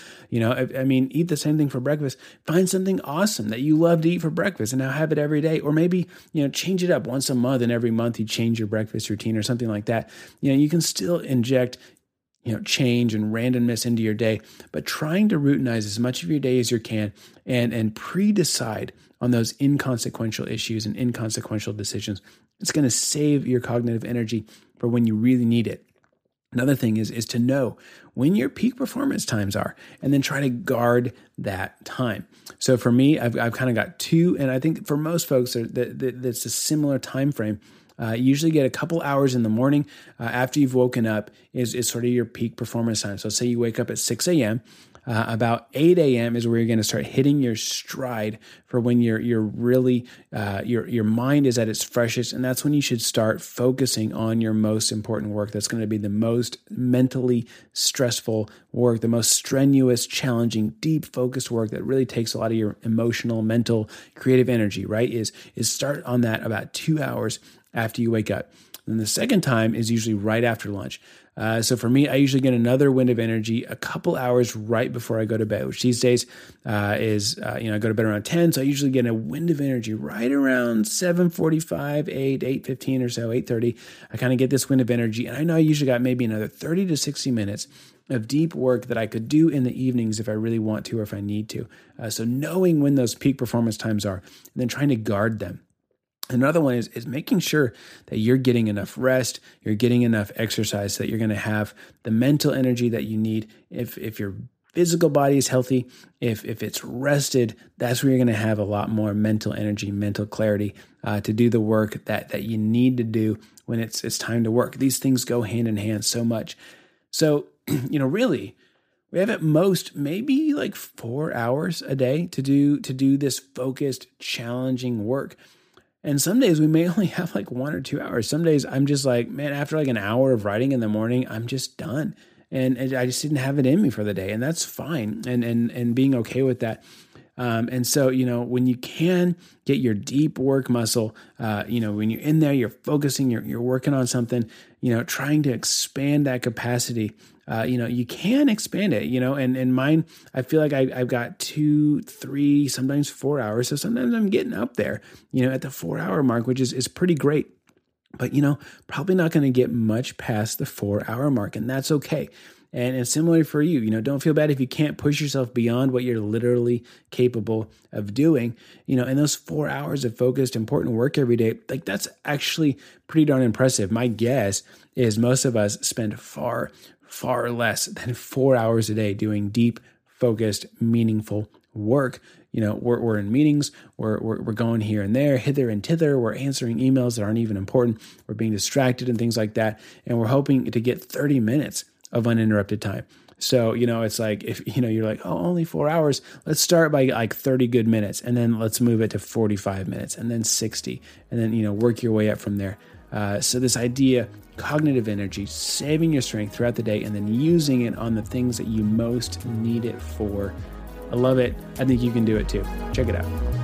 Eat the same thing for breakfast. Find something awesome that you love to eat for breakfast and now have it every day. Or maybe, change it up once a month, and every month you change your breakfast routine or something like that. You can still inject change and randomness into your day, but trying to routinize as much of your day as you can and pre-decide on those inconsequential issues and inconsequential decisions. It's going to save your cognitive energy for when you really need it. Another thing is to know when your peak performance times are, and then try to guard that time. So for me, I've kind of got two, and I think for most folks, that's a similar time frame. You usually get a couple hours in the morning after you've woken up is sort of your peak performance time. So say you wake up at 6 a.m., About 8 a.m. is where you're going to start hitting your stride for when you're really your mind is at its freshest, and that's when you should start focusing on your most important work. That's going to be the most mentally stressful work, the most strenuous, challenging, deep focused work that really takes a lot of your emotional, mental, creative energy. Right? Is start on that about 2 hours after you wake up. And the second time is usually right after lunch. So for me, I usually get another wind of energy a couple hours right before I go to bed, which these days is I go to bed around 10. So I usually get a wind of energy right around 7:45, 8:15 or so, 8:30. I kind of get this wind of energy. And I know I usually got maybe another 30 to 60 minutes of deep work that I could do in the evenings if I really want to or if I need to. So knowing when those peak performance times are and then trying to guard them. Another one is making sure that you're getting enough rest, you're getting enough exercise so that you're going to have the mental energy that you need. If your physical body is healthy, if it's rested, that's where you're going to have a lot more mental energy, mental clarity to do the work that you need to do when it's time to work. These things go hand in hand so much. So, really, we have at most maybe like 4 hours a day to do this focused, challenging work. And some days we may only have like 1 or 2 hours. Some days I'm just like, man, after like an hour of writing in the morning, I'm just done. And I just didn't have it in me for the day. And that's fine. And being okay with that. And so, when you can get your deep work muscle, when you're in there, you're focusing, you're working on something, trying to expand that capacity, you can expand it, and mine, I feel like I've got 2, 3, sometimes 4 hours. So sometimes I'm getting up there, at the 4 hour mark, which is pretty great. But, probably not going to get much past the 4 hour mark, and that's okay. And similarly for you, don't feel bad if you can't push yourself beyond what you're literally capable of doing, and those 4 hours of focused, important work every day, like that's actually pretty darn impressive. My guess is most of us spend far less than 4 hours a day doing deep, focused, meaningful work. We're in meetings, we're going here and there, hither and thither, we're answering emails that aren't even important, we're being distracted and things like that, and we're hoping to get 30 minutes of uninterrupted time. So, it's like, if, you're like, oh, only 4 hours, let's start by like 30 good minutes, and then let's move it to 45 minutes, and then 60, and then, work your way up from there. So this idea, cognitive energy, saving your strength throughout the day, and then using it on the things that you most need it for. I love it. I think you can do it too. Check it out.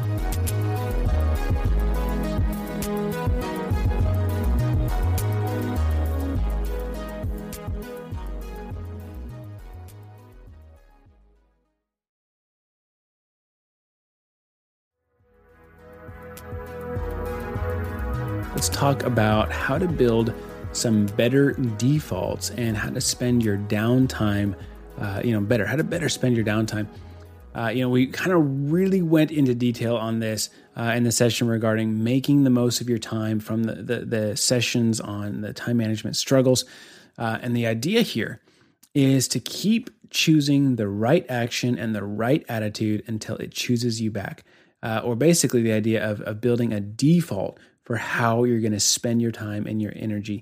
Let's talk about how to build some better defaults and how to spend your downtime, better, how to better spend your downtime. We kind of really went into detail on this in the session regarding making the most of your time from the sessions on the time management struggles. And the idea here is to keep choosing the right action and the right attitude until it chooses you back. Or basically the idea of building a default for how you're going to spend your time and your energy.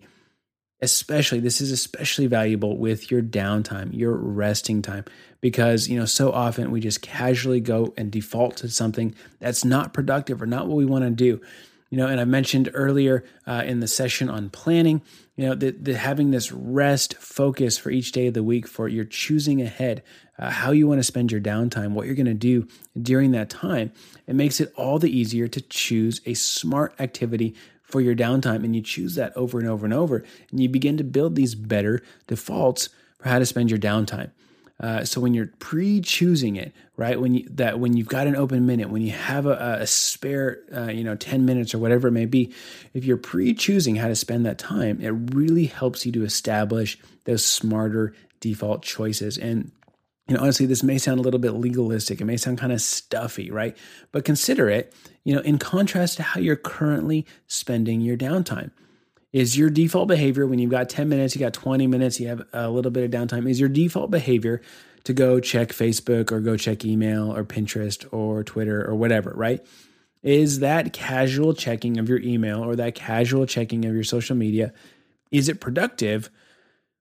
This is especially valuable with your downtime, your resting time, because, so often we just casually go and default to something that's not productive or not what we want to do. And I mentioned earlier in the session on planning, that having this rest focus for each day of the week, for you're choosing ahead how you want to spend your downtime, what you're going to do during that time, it makes it all the easier to choose a smart activity for your downtime. And you choose that over and over and over, and you begin to build these better defaults for how to spend your downtime. So when you're pre-choosing it, right? When you've got an open minute, when you have a spare, 10 minutes or whatever it may be, if you're pre-choosing how to spend that time, it really helps you to establish those smarter default choices. And honestly, this may sound a little bit legalistic. It may sound kind of stuffy, right? But consider it, in contrast to how you're currently spending your downtime. Is your default behavior, when you've got 10 minutes, you got 20 minutes, you have a little bit of downtime, is your default behavior to go check Facebook or go check email or Pinterest or Twitter or whatever, right? Is that casual checking of your email or that casual checking of your social media, is it productive?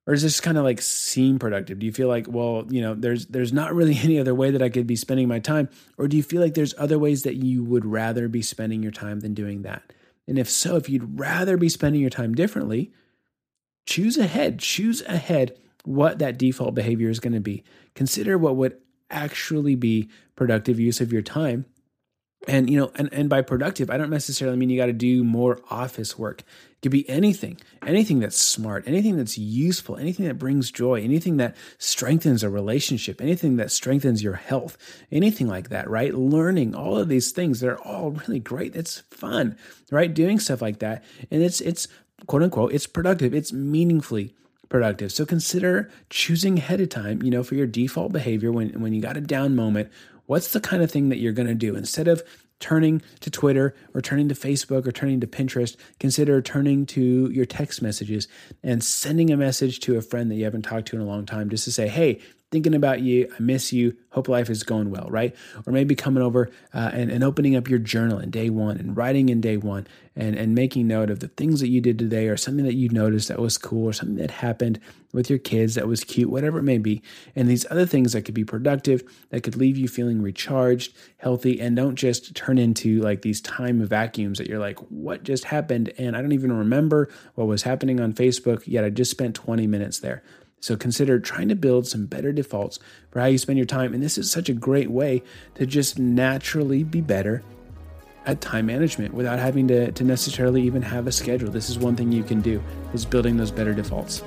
Or does this kind of like seem productive? Do you feel like, well, there's not really any other way that I could be spending my time? Or do you feel like there's other ways that you would rather be spending your time than doing that? And if so, if you'd rather be spending your time differently, choose ahead what that default behavior is going to be. Consider what would actually be productive use of your time. And, and by productive, I don't necessarily mean you got to do more office work. It could be anything that's smart, anything that's useful, anything that brings joy, anything that strengthens a relationship, anything that strengthens your health, anything like that, right? Learning, all of these things, they're all really great. It's fun, right? Doing stuff like that. And it's quote unquote, it's productive. It's meaningfully productive. So consider choosing ahead of time, for your default behavior when you got a down moment. What's the kind of thing that you're going to do? Instead of turning to Twitter or turning to Facebook or turning to Pinterest, consider turning to your text messages and sending a message to a friend that you haven't talked to in a long time just to say, hey, thinking about you, I miss you, hope life is going well, right? Or maybe coming over and opening up your journal in day one and writing in day one and making note of the things that you did today or something that you noticed that was cool or something that happened with your kids that was cute, whatever it may be. And these other things that could be productive, that could leave you feeling recharged, healthy, and don't just turn into like these time vacuums that you're like, what just happened? And I don't even remember what was happening on Facebook, yet I just spent 20 minutes there. So consider trying to build some better defaults for how you spend your time. And this is such a great way to just naturally be better at time management without having to necessarily even have a schedule. This is one thing you can do, is building those better defaults.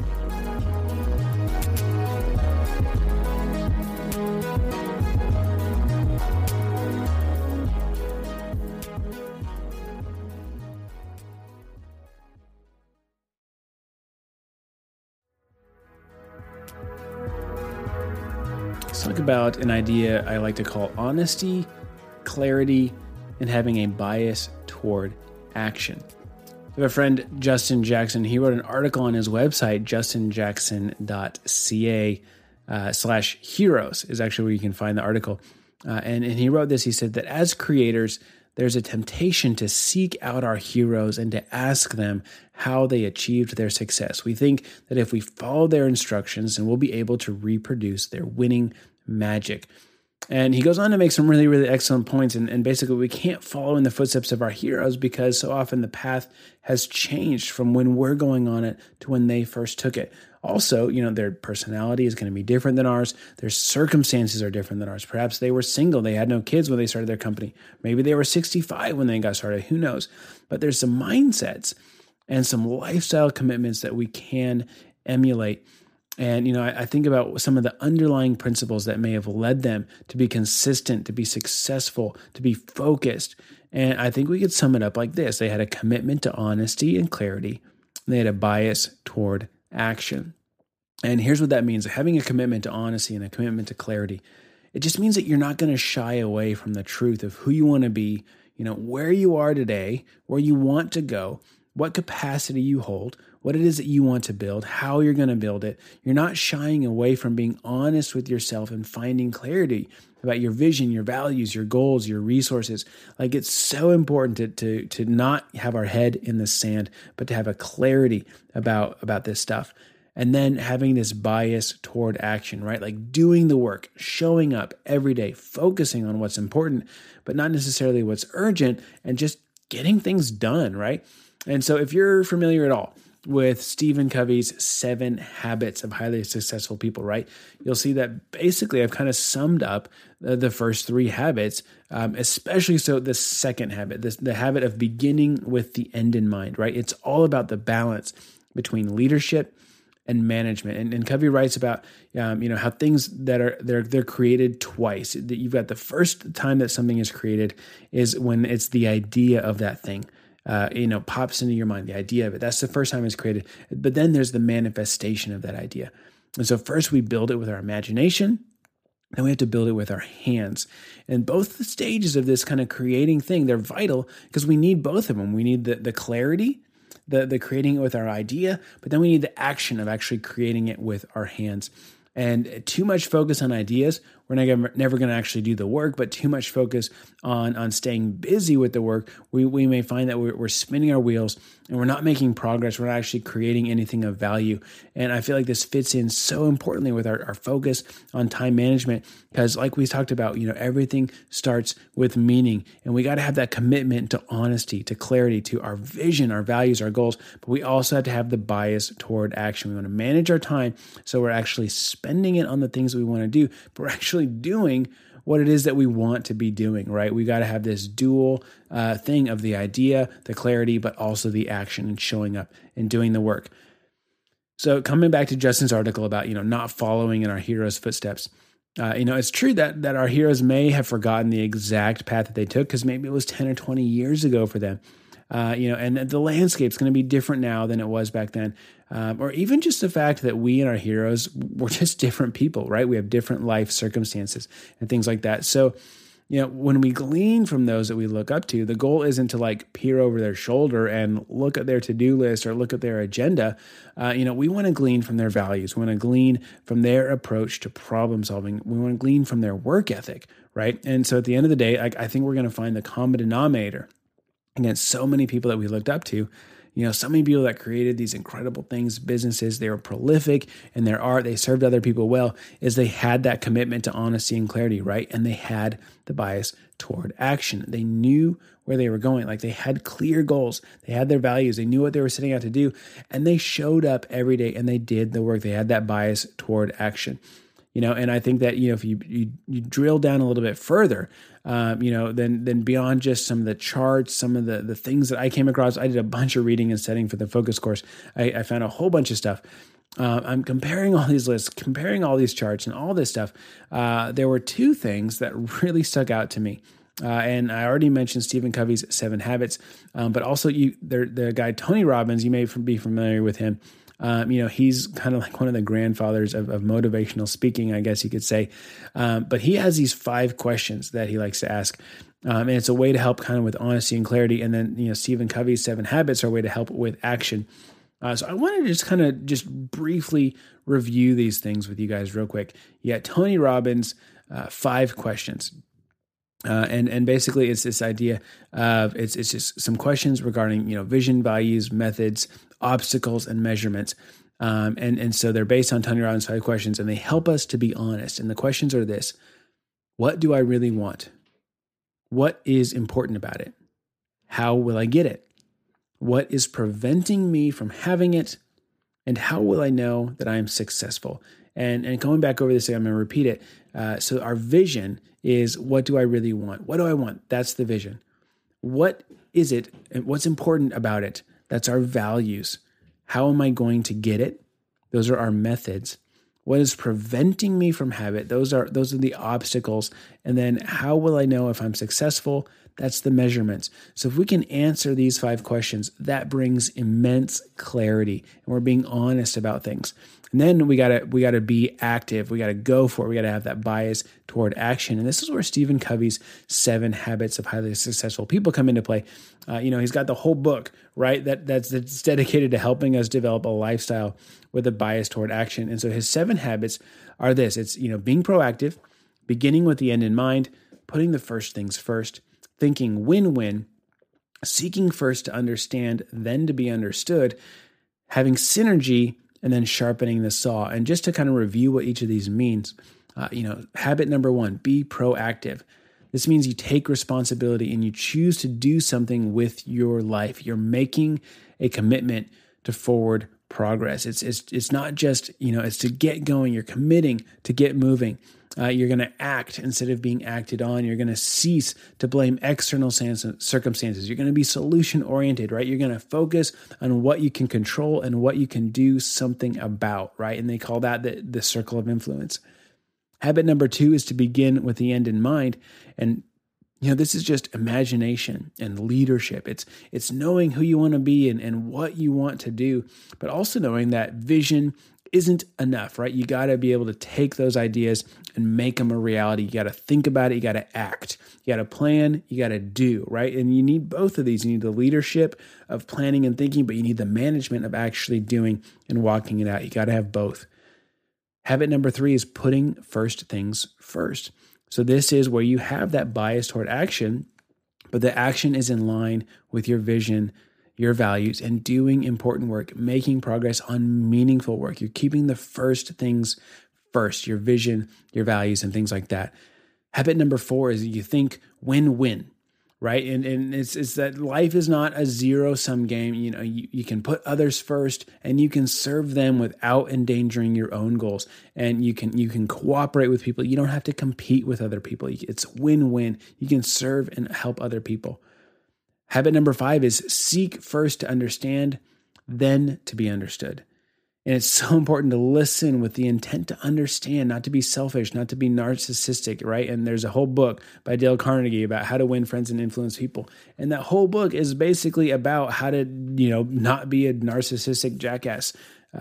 Let's talk about an idea I like to call honesty, clarity, and having a bias toward action. I have a friend, Justin Jackson. He wrote an article on his website, justinjackson.ca/heroes is actually where you can find the article. And he wrote this. He said that as creators, there's a temptation to seek out our heroes and to ask them how they achieved their success. We think that if we follow their instructions, then we'll be able to reproduce their winning magic. And he goes on to make some really, really excellent points. And basically, we can't follow in the footsteps of our heroes because so often the path has changed from when we're going on it to when they first took it. Also, their personality is going to be different than ours. Their circumstances are different than ours. Perhaps they were single. They had no kids when they started their company. Maybe they were 65 when they got started. Who knows? But there's some mindsets and some lifestyle commitments that we can emulate. And, I think about some of the underlying principles that may have led them to be consistent, to be successful, to be focused. And I think we could sum it up like this. They had a commitment to honesty and clarity. And they had a bias toward action. And here's what that means. Having a commitment to honesty and a commitment to clarity, it just means that you're not going to shy away from the truth of who you want to be, where you are today, where you want to go, what capacity you hold, what it is that you want to build, how you're going to build it. You're not shying away from being honest with yourself and finding clarity about your vision, your values, your goals, your resources. Like, it's so important to not have our head in the sand, but to have a clarity about this stuff. And then having this bias toward action, right? Like doing the work, showing up every day, focusing on what's important, but not necessarily what's urgent, and just getting things done, right? And so if you're familiar at all with Stephen Covey's 7 Habits of Highly Successful People, right? You'll see that basically I've kind of summed up the first 3 habits, especially so the second habit, the habit of beginning with the end in mind, right? It's all about the balance between leadership and management. And Covey writes about, how things that are, they're created twice. That you've got the first time that something is created is when it's the idea of that thing. Pops into your mind, the idea of it. That's the first time it's created. But then there's the manifestation of that idea. And so first we build it with our imagination, then we have to build it with our hands. And both the stages of this kind of creating thing, they're vital because we need both of them. We need the clarity, the creating it with our idea, but then we need the action of actually creating it with our hands. And too much focus on ideas we're never going to actually do the work, but too much focus on staying busy with the work, we may find that we're spinning our wheels and we're not making progress. We're not actually creating anything of value. And I feel like this fits in so importantly with our focus on time management, because like we talked about, everything starts with meaning, and we got to have that commitment to honesty, to clarity, to our vision, our values, our goals. But we also have to have the bias toward action. We want to manage our time so we're actually spending it on the things we want to do, but we're actually doing what it is that we want to be doing, right? We got to have this dual thing of the idea, the clarity, but also the action and showing up and doing the work. So coming back to Justin's article about, not following in our heroes' footsteps, it's true that our heroes may have forgotten the exact path that they took, because maybe it was 10 or 20 years ago for them. And the landscape's going to be different now than it was back then. Or even just the fact that we and our heroes were just different people, right? We have different life circumstances and things like that. So, when we glean from those that we look up to, the goal isn't to peer over their shoulder and look at their to-do list or look at their agenda. We want to glean from their values. We want to glean from their approach to problem solving. We want to glean from their work ethic, right? And so at the end of the day, I think we're going to find the common denominator against so many people that we looked up to. So many people that created these incredible things, businesses, they were prolific in their art, they served other people well, is they had that commitment to honesty and clarity, right? And they had the bias toward action. They knew where they were going. They had clear goals. They had their values. They knew what they were setting out to do. And they showed up every day and they did the work. They had that bias toward action. And I think that, if you drill down a little bit further, then beyond just some of the charts, some of the things that I came across, I did a bunch of reading and studying for the focus course. I found a whole bunch of stuff. I'm comparing all these lists, comparing all these charts and all this stuff. There were two things that really stuck out to me. And I already mentioned Stephen Covey's 7 Habits, but also the guy Tony Robbins, you may be familiar with him. He's kind of like one of the grandfathers of motivational speaking, I guess you could say. But he has these 5 questions that he likes to ask. And it's a way to help kind of with honesty and clarity. And then, Stephen Covey's 7 Habits are a way to help with action. So I wanted to just kind of briefly review these things with you guys real quick. Yeah, Tony Robbins, 5 questions. And basically it's this idea of it's just some questions regarding, vision, values, methods, obstacles, and measurements. And so they're based on Tony Robbins' 5 questions, and they help us to be honest. And the questions are this: what do I really want? What is important about it? How will I get it? What is preventing me from having it? And how will I know that I am successful? And going back over this, I'm going to repeat it. So our vision is, what do I really want? What do I want? That's the vision. What is it? And what's important about it? That's our values. How am I going to get it? Those are our methods. What is preventing me from having it? Those are the obstacles. And then how will I know if I'm successful? That's the measurements. So if we can answer these 5 questions, that brings immense clarity, and we're being honest about things. And then we gotta be active. We gotta go for it. We gotta have that bias toward action. And this is where Stephen Covey's 7 Habits of Highly Successful People come into play. He's got the whole book, right? That's dedicated to helping us develop a lifestyle with a bias toward action. And so his 7 habits are this: it's being proactive, beginning with the end in mind, putting the first things first, thinking win-win, seeking first to understand, then to be understood, having synergy, and then sharpening the saw. And just to kind of review what each of these means, habit number 1, be proactive. This means you take responsibility and you choose to do something with your life. You're making a commitment to forward progress. It's not just, it's to get going. You're committing to get moving. You're going to act instead of being acted on. You're going to cease to blame external circumstances. You're going to be solution oriented, right? You're going to focus on what you can control and what you can do something about, right? And they call that the circle of influence. Habit number 2 is to begin with the end in mind. And this is just imagination and leadership. It's knowing who you want to be and what you want to do, but also knowing that vision isn't enough, right? You got to be able to take those ideas and make them a reality. You got to think about it. You got to act. You got to plan. You got to do, right? And you need both of these. You need the leadership of planning and thinking, but you need the management of actually doing and walking it out. You got to have both. Habit number 3 is putting first things first. So this is where you have that bias toward action, but the action is in line with your vision, your values, and doing important work, making progress on meaningful work. You're keeping the first things first, your vision, your values, and things like that. Habit number 4 is you think win-win, right? And it's that life is not a zero-sum game. You know, you can put others first and you can serve them without endangering your own goals. And you can cooperate with people. You don't have to compete with other people. It's win-win. You can serve and help other people. Habit number 5 is seek first to understand, then to be understood. And it's so important to listen with the intent to understand, not to be selfish, not to be narcissistic, right? And there's a whole book by Dale Carnegie about how to win friends and influence people. And that whole book is basically about how to, not be a narcissistic jackass.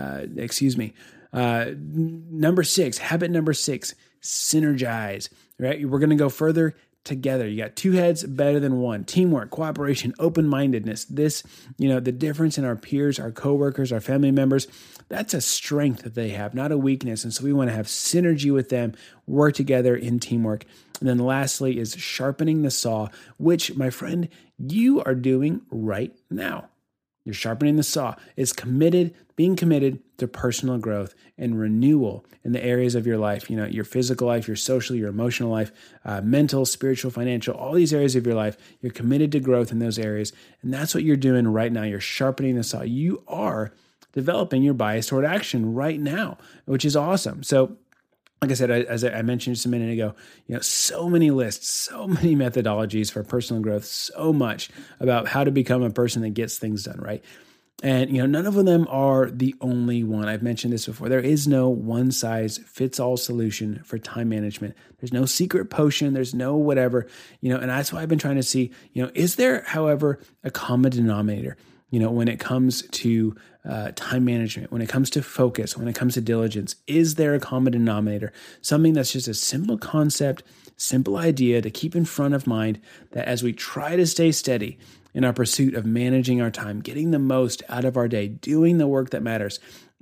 Number 6, habit number 6, synergize, right? We're going to go further together. You got 2 heads better than 1. Teamwork, cooperation, open-mindedness. This, the difference in our peers, our coworkers, our family members, that's a strength that they have, not a weakness. And so we want to have synergy with them, work together in teamwork. And then lastly is sharpening the saw, which, my friend, you are doing right now. You're sharpening the saw. It's being committed to personal growth and renewal in the areas of your life, your physical life, your social, your emotional life, mental, spiritual, financial, all these areas of your life. You're committed to growth in those areas. And that's what you're doing right now. You're sharpening the saw. You are developing your bias toward action right now, which is awesome. So like I said, as I mentioned just a minute ago, so many lists, so many methodologies for personal growth, so much about how to become a person that gets things done, right? And, none of them are the only one. I've mentioned this before. There is no one size fits all solution for time management. There's no secret potion. There's no whatever, and that's why I've been trying to see, is there, however, a common denominator, when it comes to time management, when it comes to focus, when it comes to diligence, is there a common denominator? Something that's just a simple concept, simple idea to keep in front of mind that as we try to stay steady in our pursuit of managing our time, getting the most out of our day, doing the work that matters,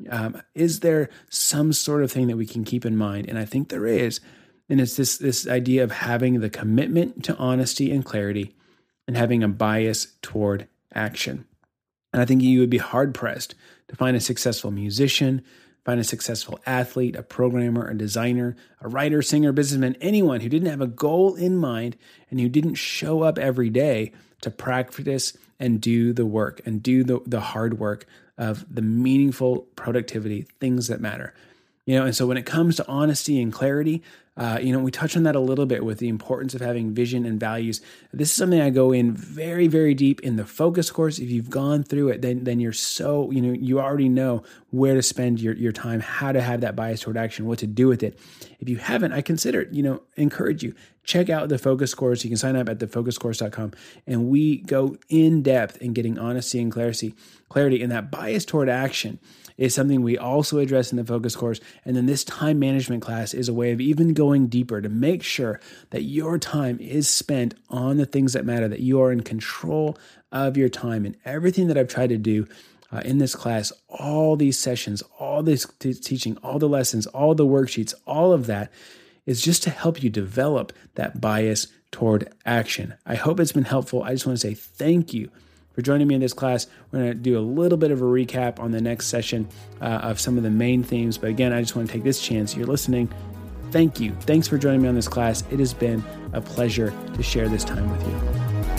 is there some sort of thing that we can keep in mind? And I think there is. And it's this idea of having the commitment to honesty and clarity and having a bias toward action. And I think you would be hard-pressed to find a successful musician, find a successful athlete, a programmer, a designer, a writer, singer, businessman, anyone who didn't have a goal in mind and who didn't show up every day to practice and do the work and do the hard work of the meaningful productivity, things that matter. And so when it comes to honesty and clarity, we touched on that a little bit with the importance of having vision and values. This is something I go in very, very deep in the focus course. If you've gone through it, then you're so, you already know where to spend your time, how to have that bias toward action, what to do with it. If you haven't, I consider, encourage you, check out the focus course. You can sign up at thefocuscourse.com. And we go in depth in getting honesty and clarity. And that bias toward action is something we also address in the focus course. And then this time management class is a way of even going deeper to make sure that your time is spent on the things that matter, that you are in control of your time. And everything that I've tried to do in this class, all these sessions, all this teaching, all the lessons, all the worksheets, all of that is just to help you develop that bias toward action. I hope it's been helpful. I just want to say thank you for joining me in this class. We're going to do a little bit of a recap on the next session of some of the main themes. But again, I just want to take this chance. You're listening. Thank you. Thanks for joining me on this class. It has been a pleasure to share this time with you.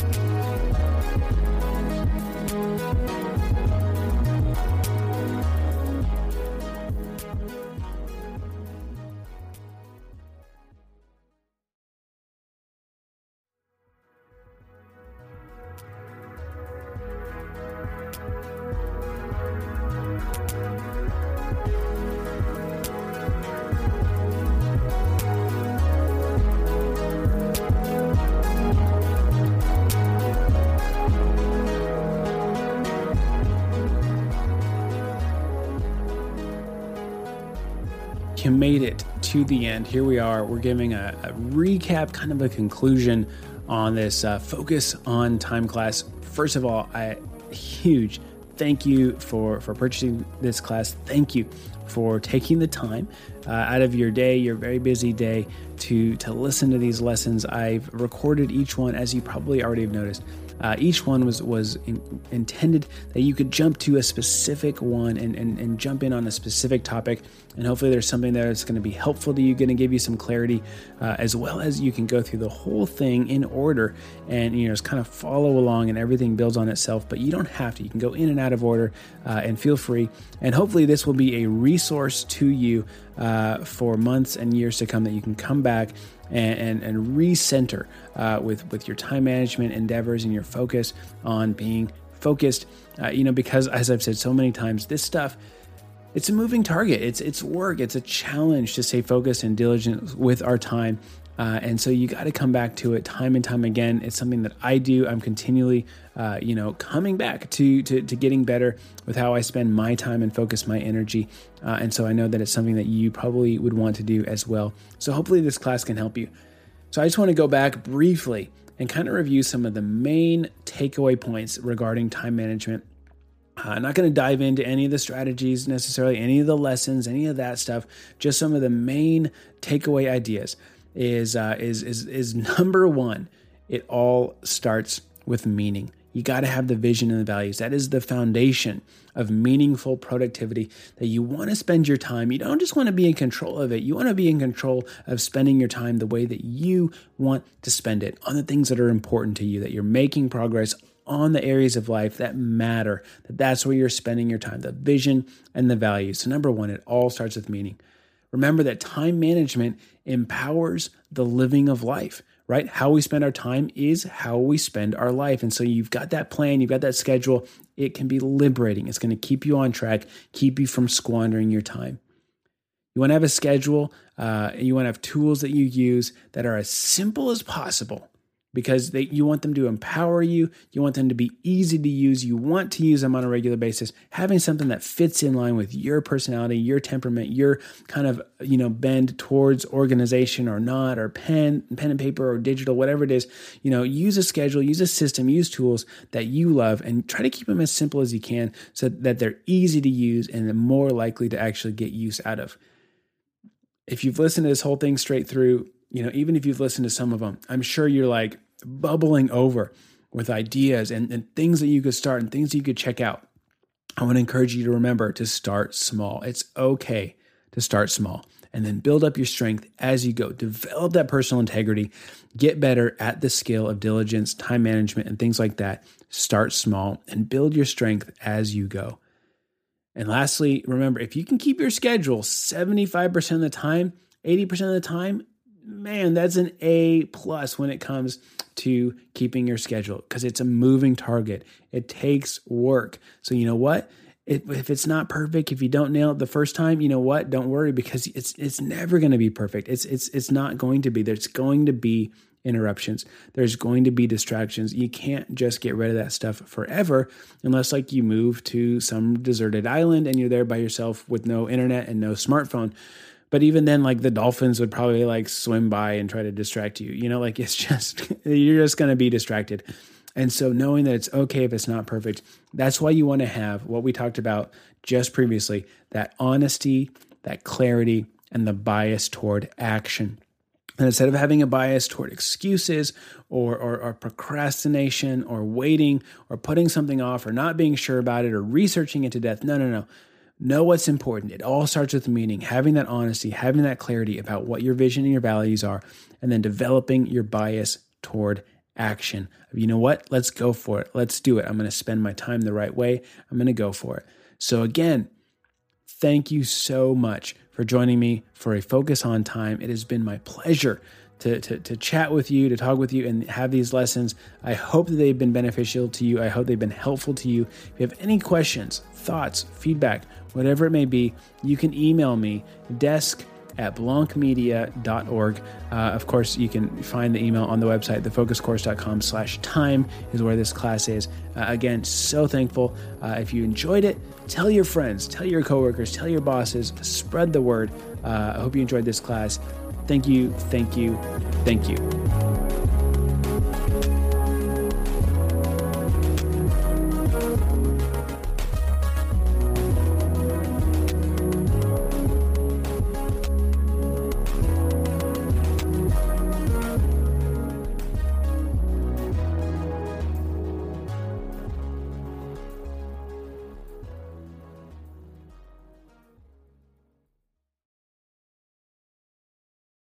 You made it to the end. Here we are. We're giving a recap, kind of a conclusion on this Focus on Time class. First of all, a huge thank you for purchasing this class. Thank you for taking the time out of your day, your very busy day, to listen to these lessons. I've recorded each one, as you probably already have noticed. Each one was intended that you could jump to a specific one and jump in on a specific topic. And hopefully there's something there that's going to be helpful to you, going to give you some clarity, as well as you can go through the whole thing in order and, just kind of follow along, and everything builds on itself. But you don't have to. You can go in and out of order, and feel free. And hopefully this will be a resource to you for months and years to come, that you can come back and recenter with your time management endeavors and your focus on being focused. Because as I've said so many times, this stuff, it's a moving target. It's work. It's a challenge to stay focused and diligent with our time. And so you got to come back to it time and time again. It's something that I do. I'm continually, coming back to getting better with how I spend my time and focus my energy. And so I know that it's something that you probably would want to do as well. So hopefully this class can help you. So I just want to go back briefly and kind of review some of the main takeaway points regarding time management. I'm not going to dive into any of the strategies necessarily, any of the lessons, any of that stuff. Just some of the main takeaway ideas is number one. It all starts with meaning. You got to have the vision and the values. That is the foundation of meaningful productivity, that you want to spend your time. You don't just want to be in control of it. You want to be in control of spending your time the way that you want to spend it, on the things that are important to you, that you're making progress on the areas of life that matter, that's where you're spending your time, the vision and the values. So number one, it all starts with meaning. Remember that time management empowers the living of life, right? How we spend our time is how we spend our life. And so you've got that plan, you've got that schedule. It can be liberating. It's going to keep you on track, keep you from squandering your time. You want to have a schedule, and you want to have tools that you use that are as simple as possible, because you want them to empower you. You want them to be easy to use. You want to use them on a regular basis. Having something that fits in line with your personality, your temperament, your kind of, bend towards organization or not, or pen and paper or digital, whatever it is, use a schedule, use a system, use tools that you love, and try to keep them as simple as you can so that they're easy to use and more likely to actually get use out of. If you've listened to this whole thing straight through, even if you've listened to some of them, I'm sure you're like bubbling over with ideas and things that you could start and things that you could check out. I want to encourage you to remember to start small. It's okay to start small and then build up your strength as you go. Develop that personal integrity, get better at the skill of diligence, time management, and things like that. Start small and build your strength as you go. And lastly, remember, if you can keep your schedule 75% of the time, 80% of the time, man, that's an A+ when it comes to keeping your schedule, because it's a moving target. It takes work. So you know what? If it's not perfect, if you don't nail it the first time, you know what? Don't worry, because it's never going to be perfect. It's not going to be. There's going to be interruptions. There's going to be distractions. You can't just get rid of that stuff forever, unless like you move to some deserted island and you're there by yourself with no internet and no smartphone. But even then, like the dolphins would probably like swim by and try to distract you. It's just, you're just going to be distracted. And so knowing that it's okay if it's not perfect, that's why you want to have what we talked about just previously, that honesty, that clarity, and the bias toward action. And instead of having a bias toward excuses or procrastination or waiting or putting something off or not being sure about it or researching it to death, no. Know what's important. It all starts with meaning, having that honesty, having that clarity about what your vision and your values are, and then developing your bias toward action. You know what? Let's go for it. Let's do it. I'm going to spend my time the right way. I'm going to go for it. So again, thank you so much for joining me for a Focus on Time. It has been my pleasure to chat with you, to talk with you, and have these lessons. I hope that they've been beneficial to you. I hope they've been helpful to you. If you have any questions, thoughts, feedback, whatever it may be, you can email me, desk@blancmedia.org. Of course, you can find the email on the website, thefocuscourse.com/time is where this class is. Again, so thankful. If you enjoyed it, tell your friends, tell your coworkers, tell your bosses, spread the word. I hope you enjoyed this class. Thank you, thank you, thank you.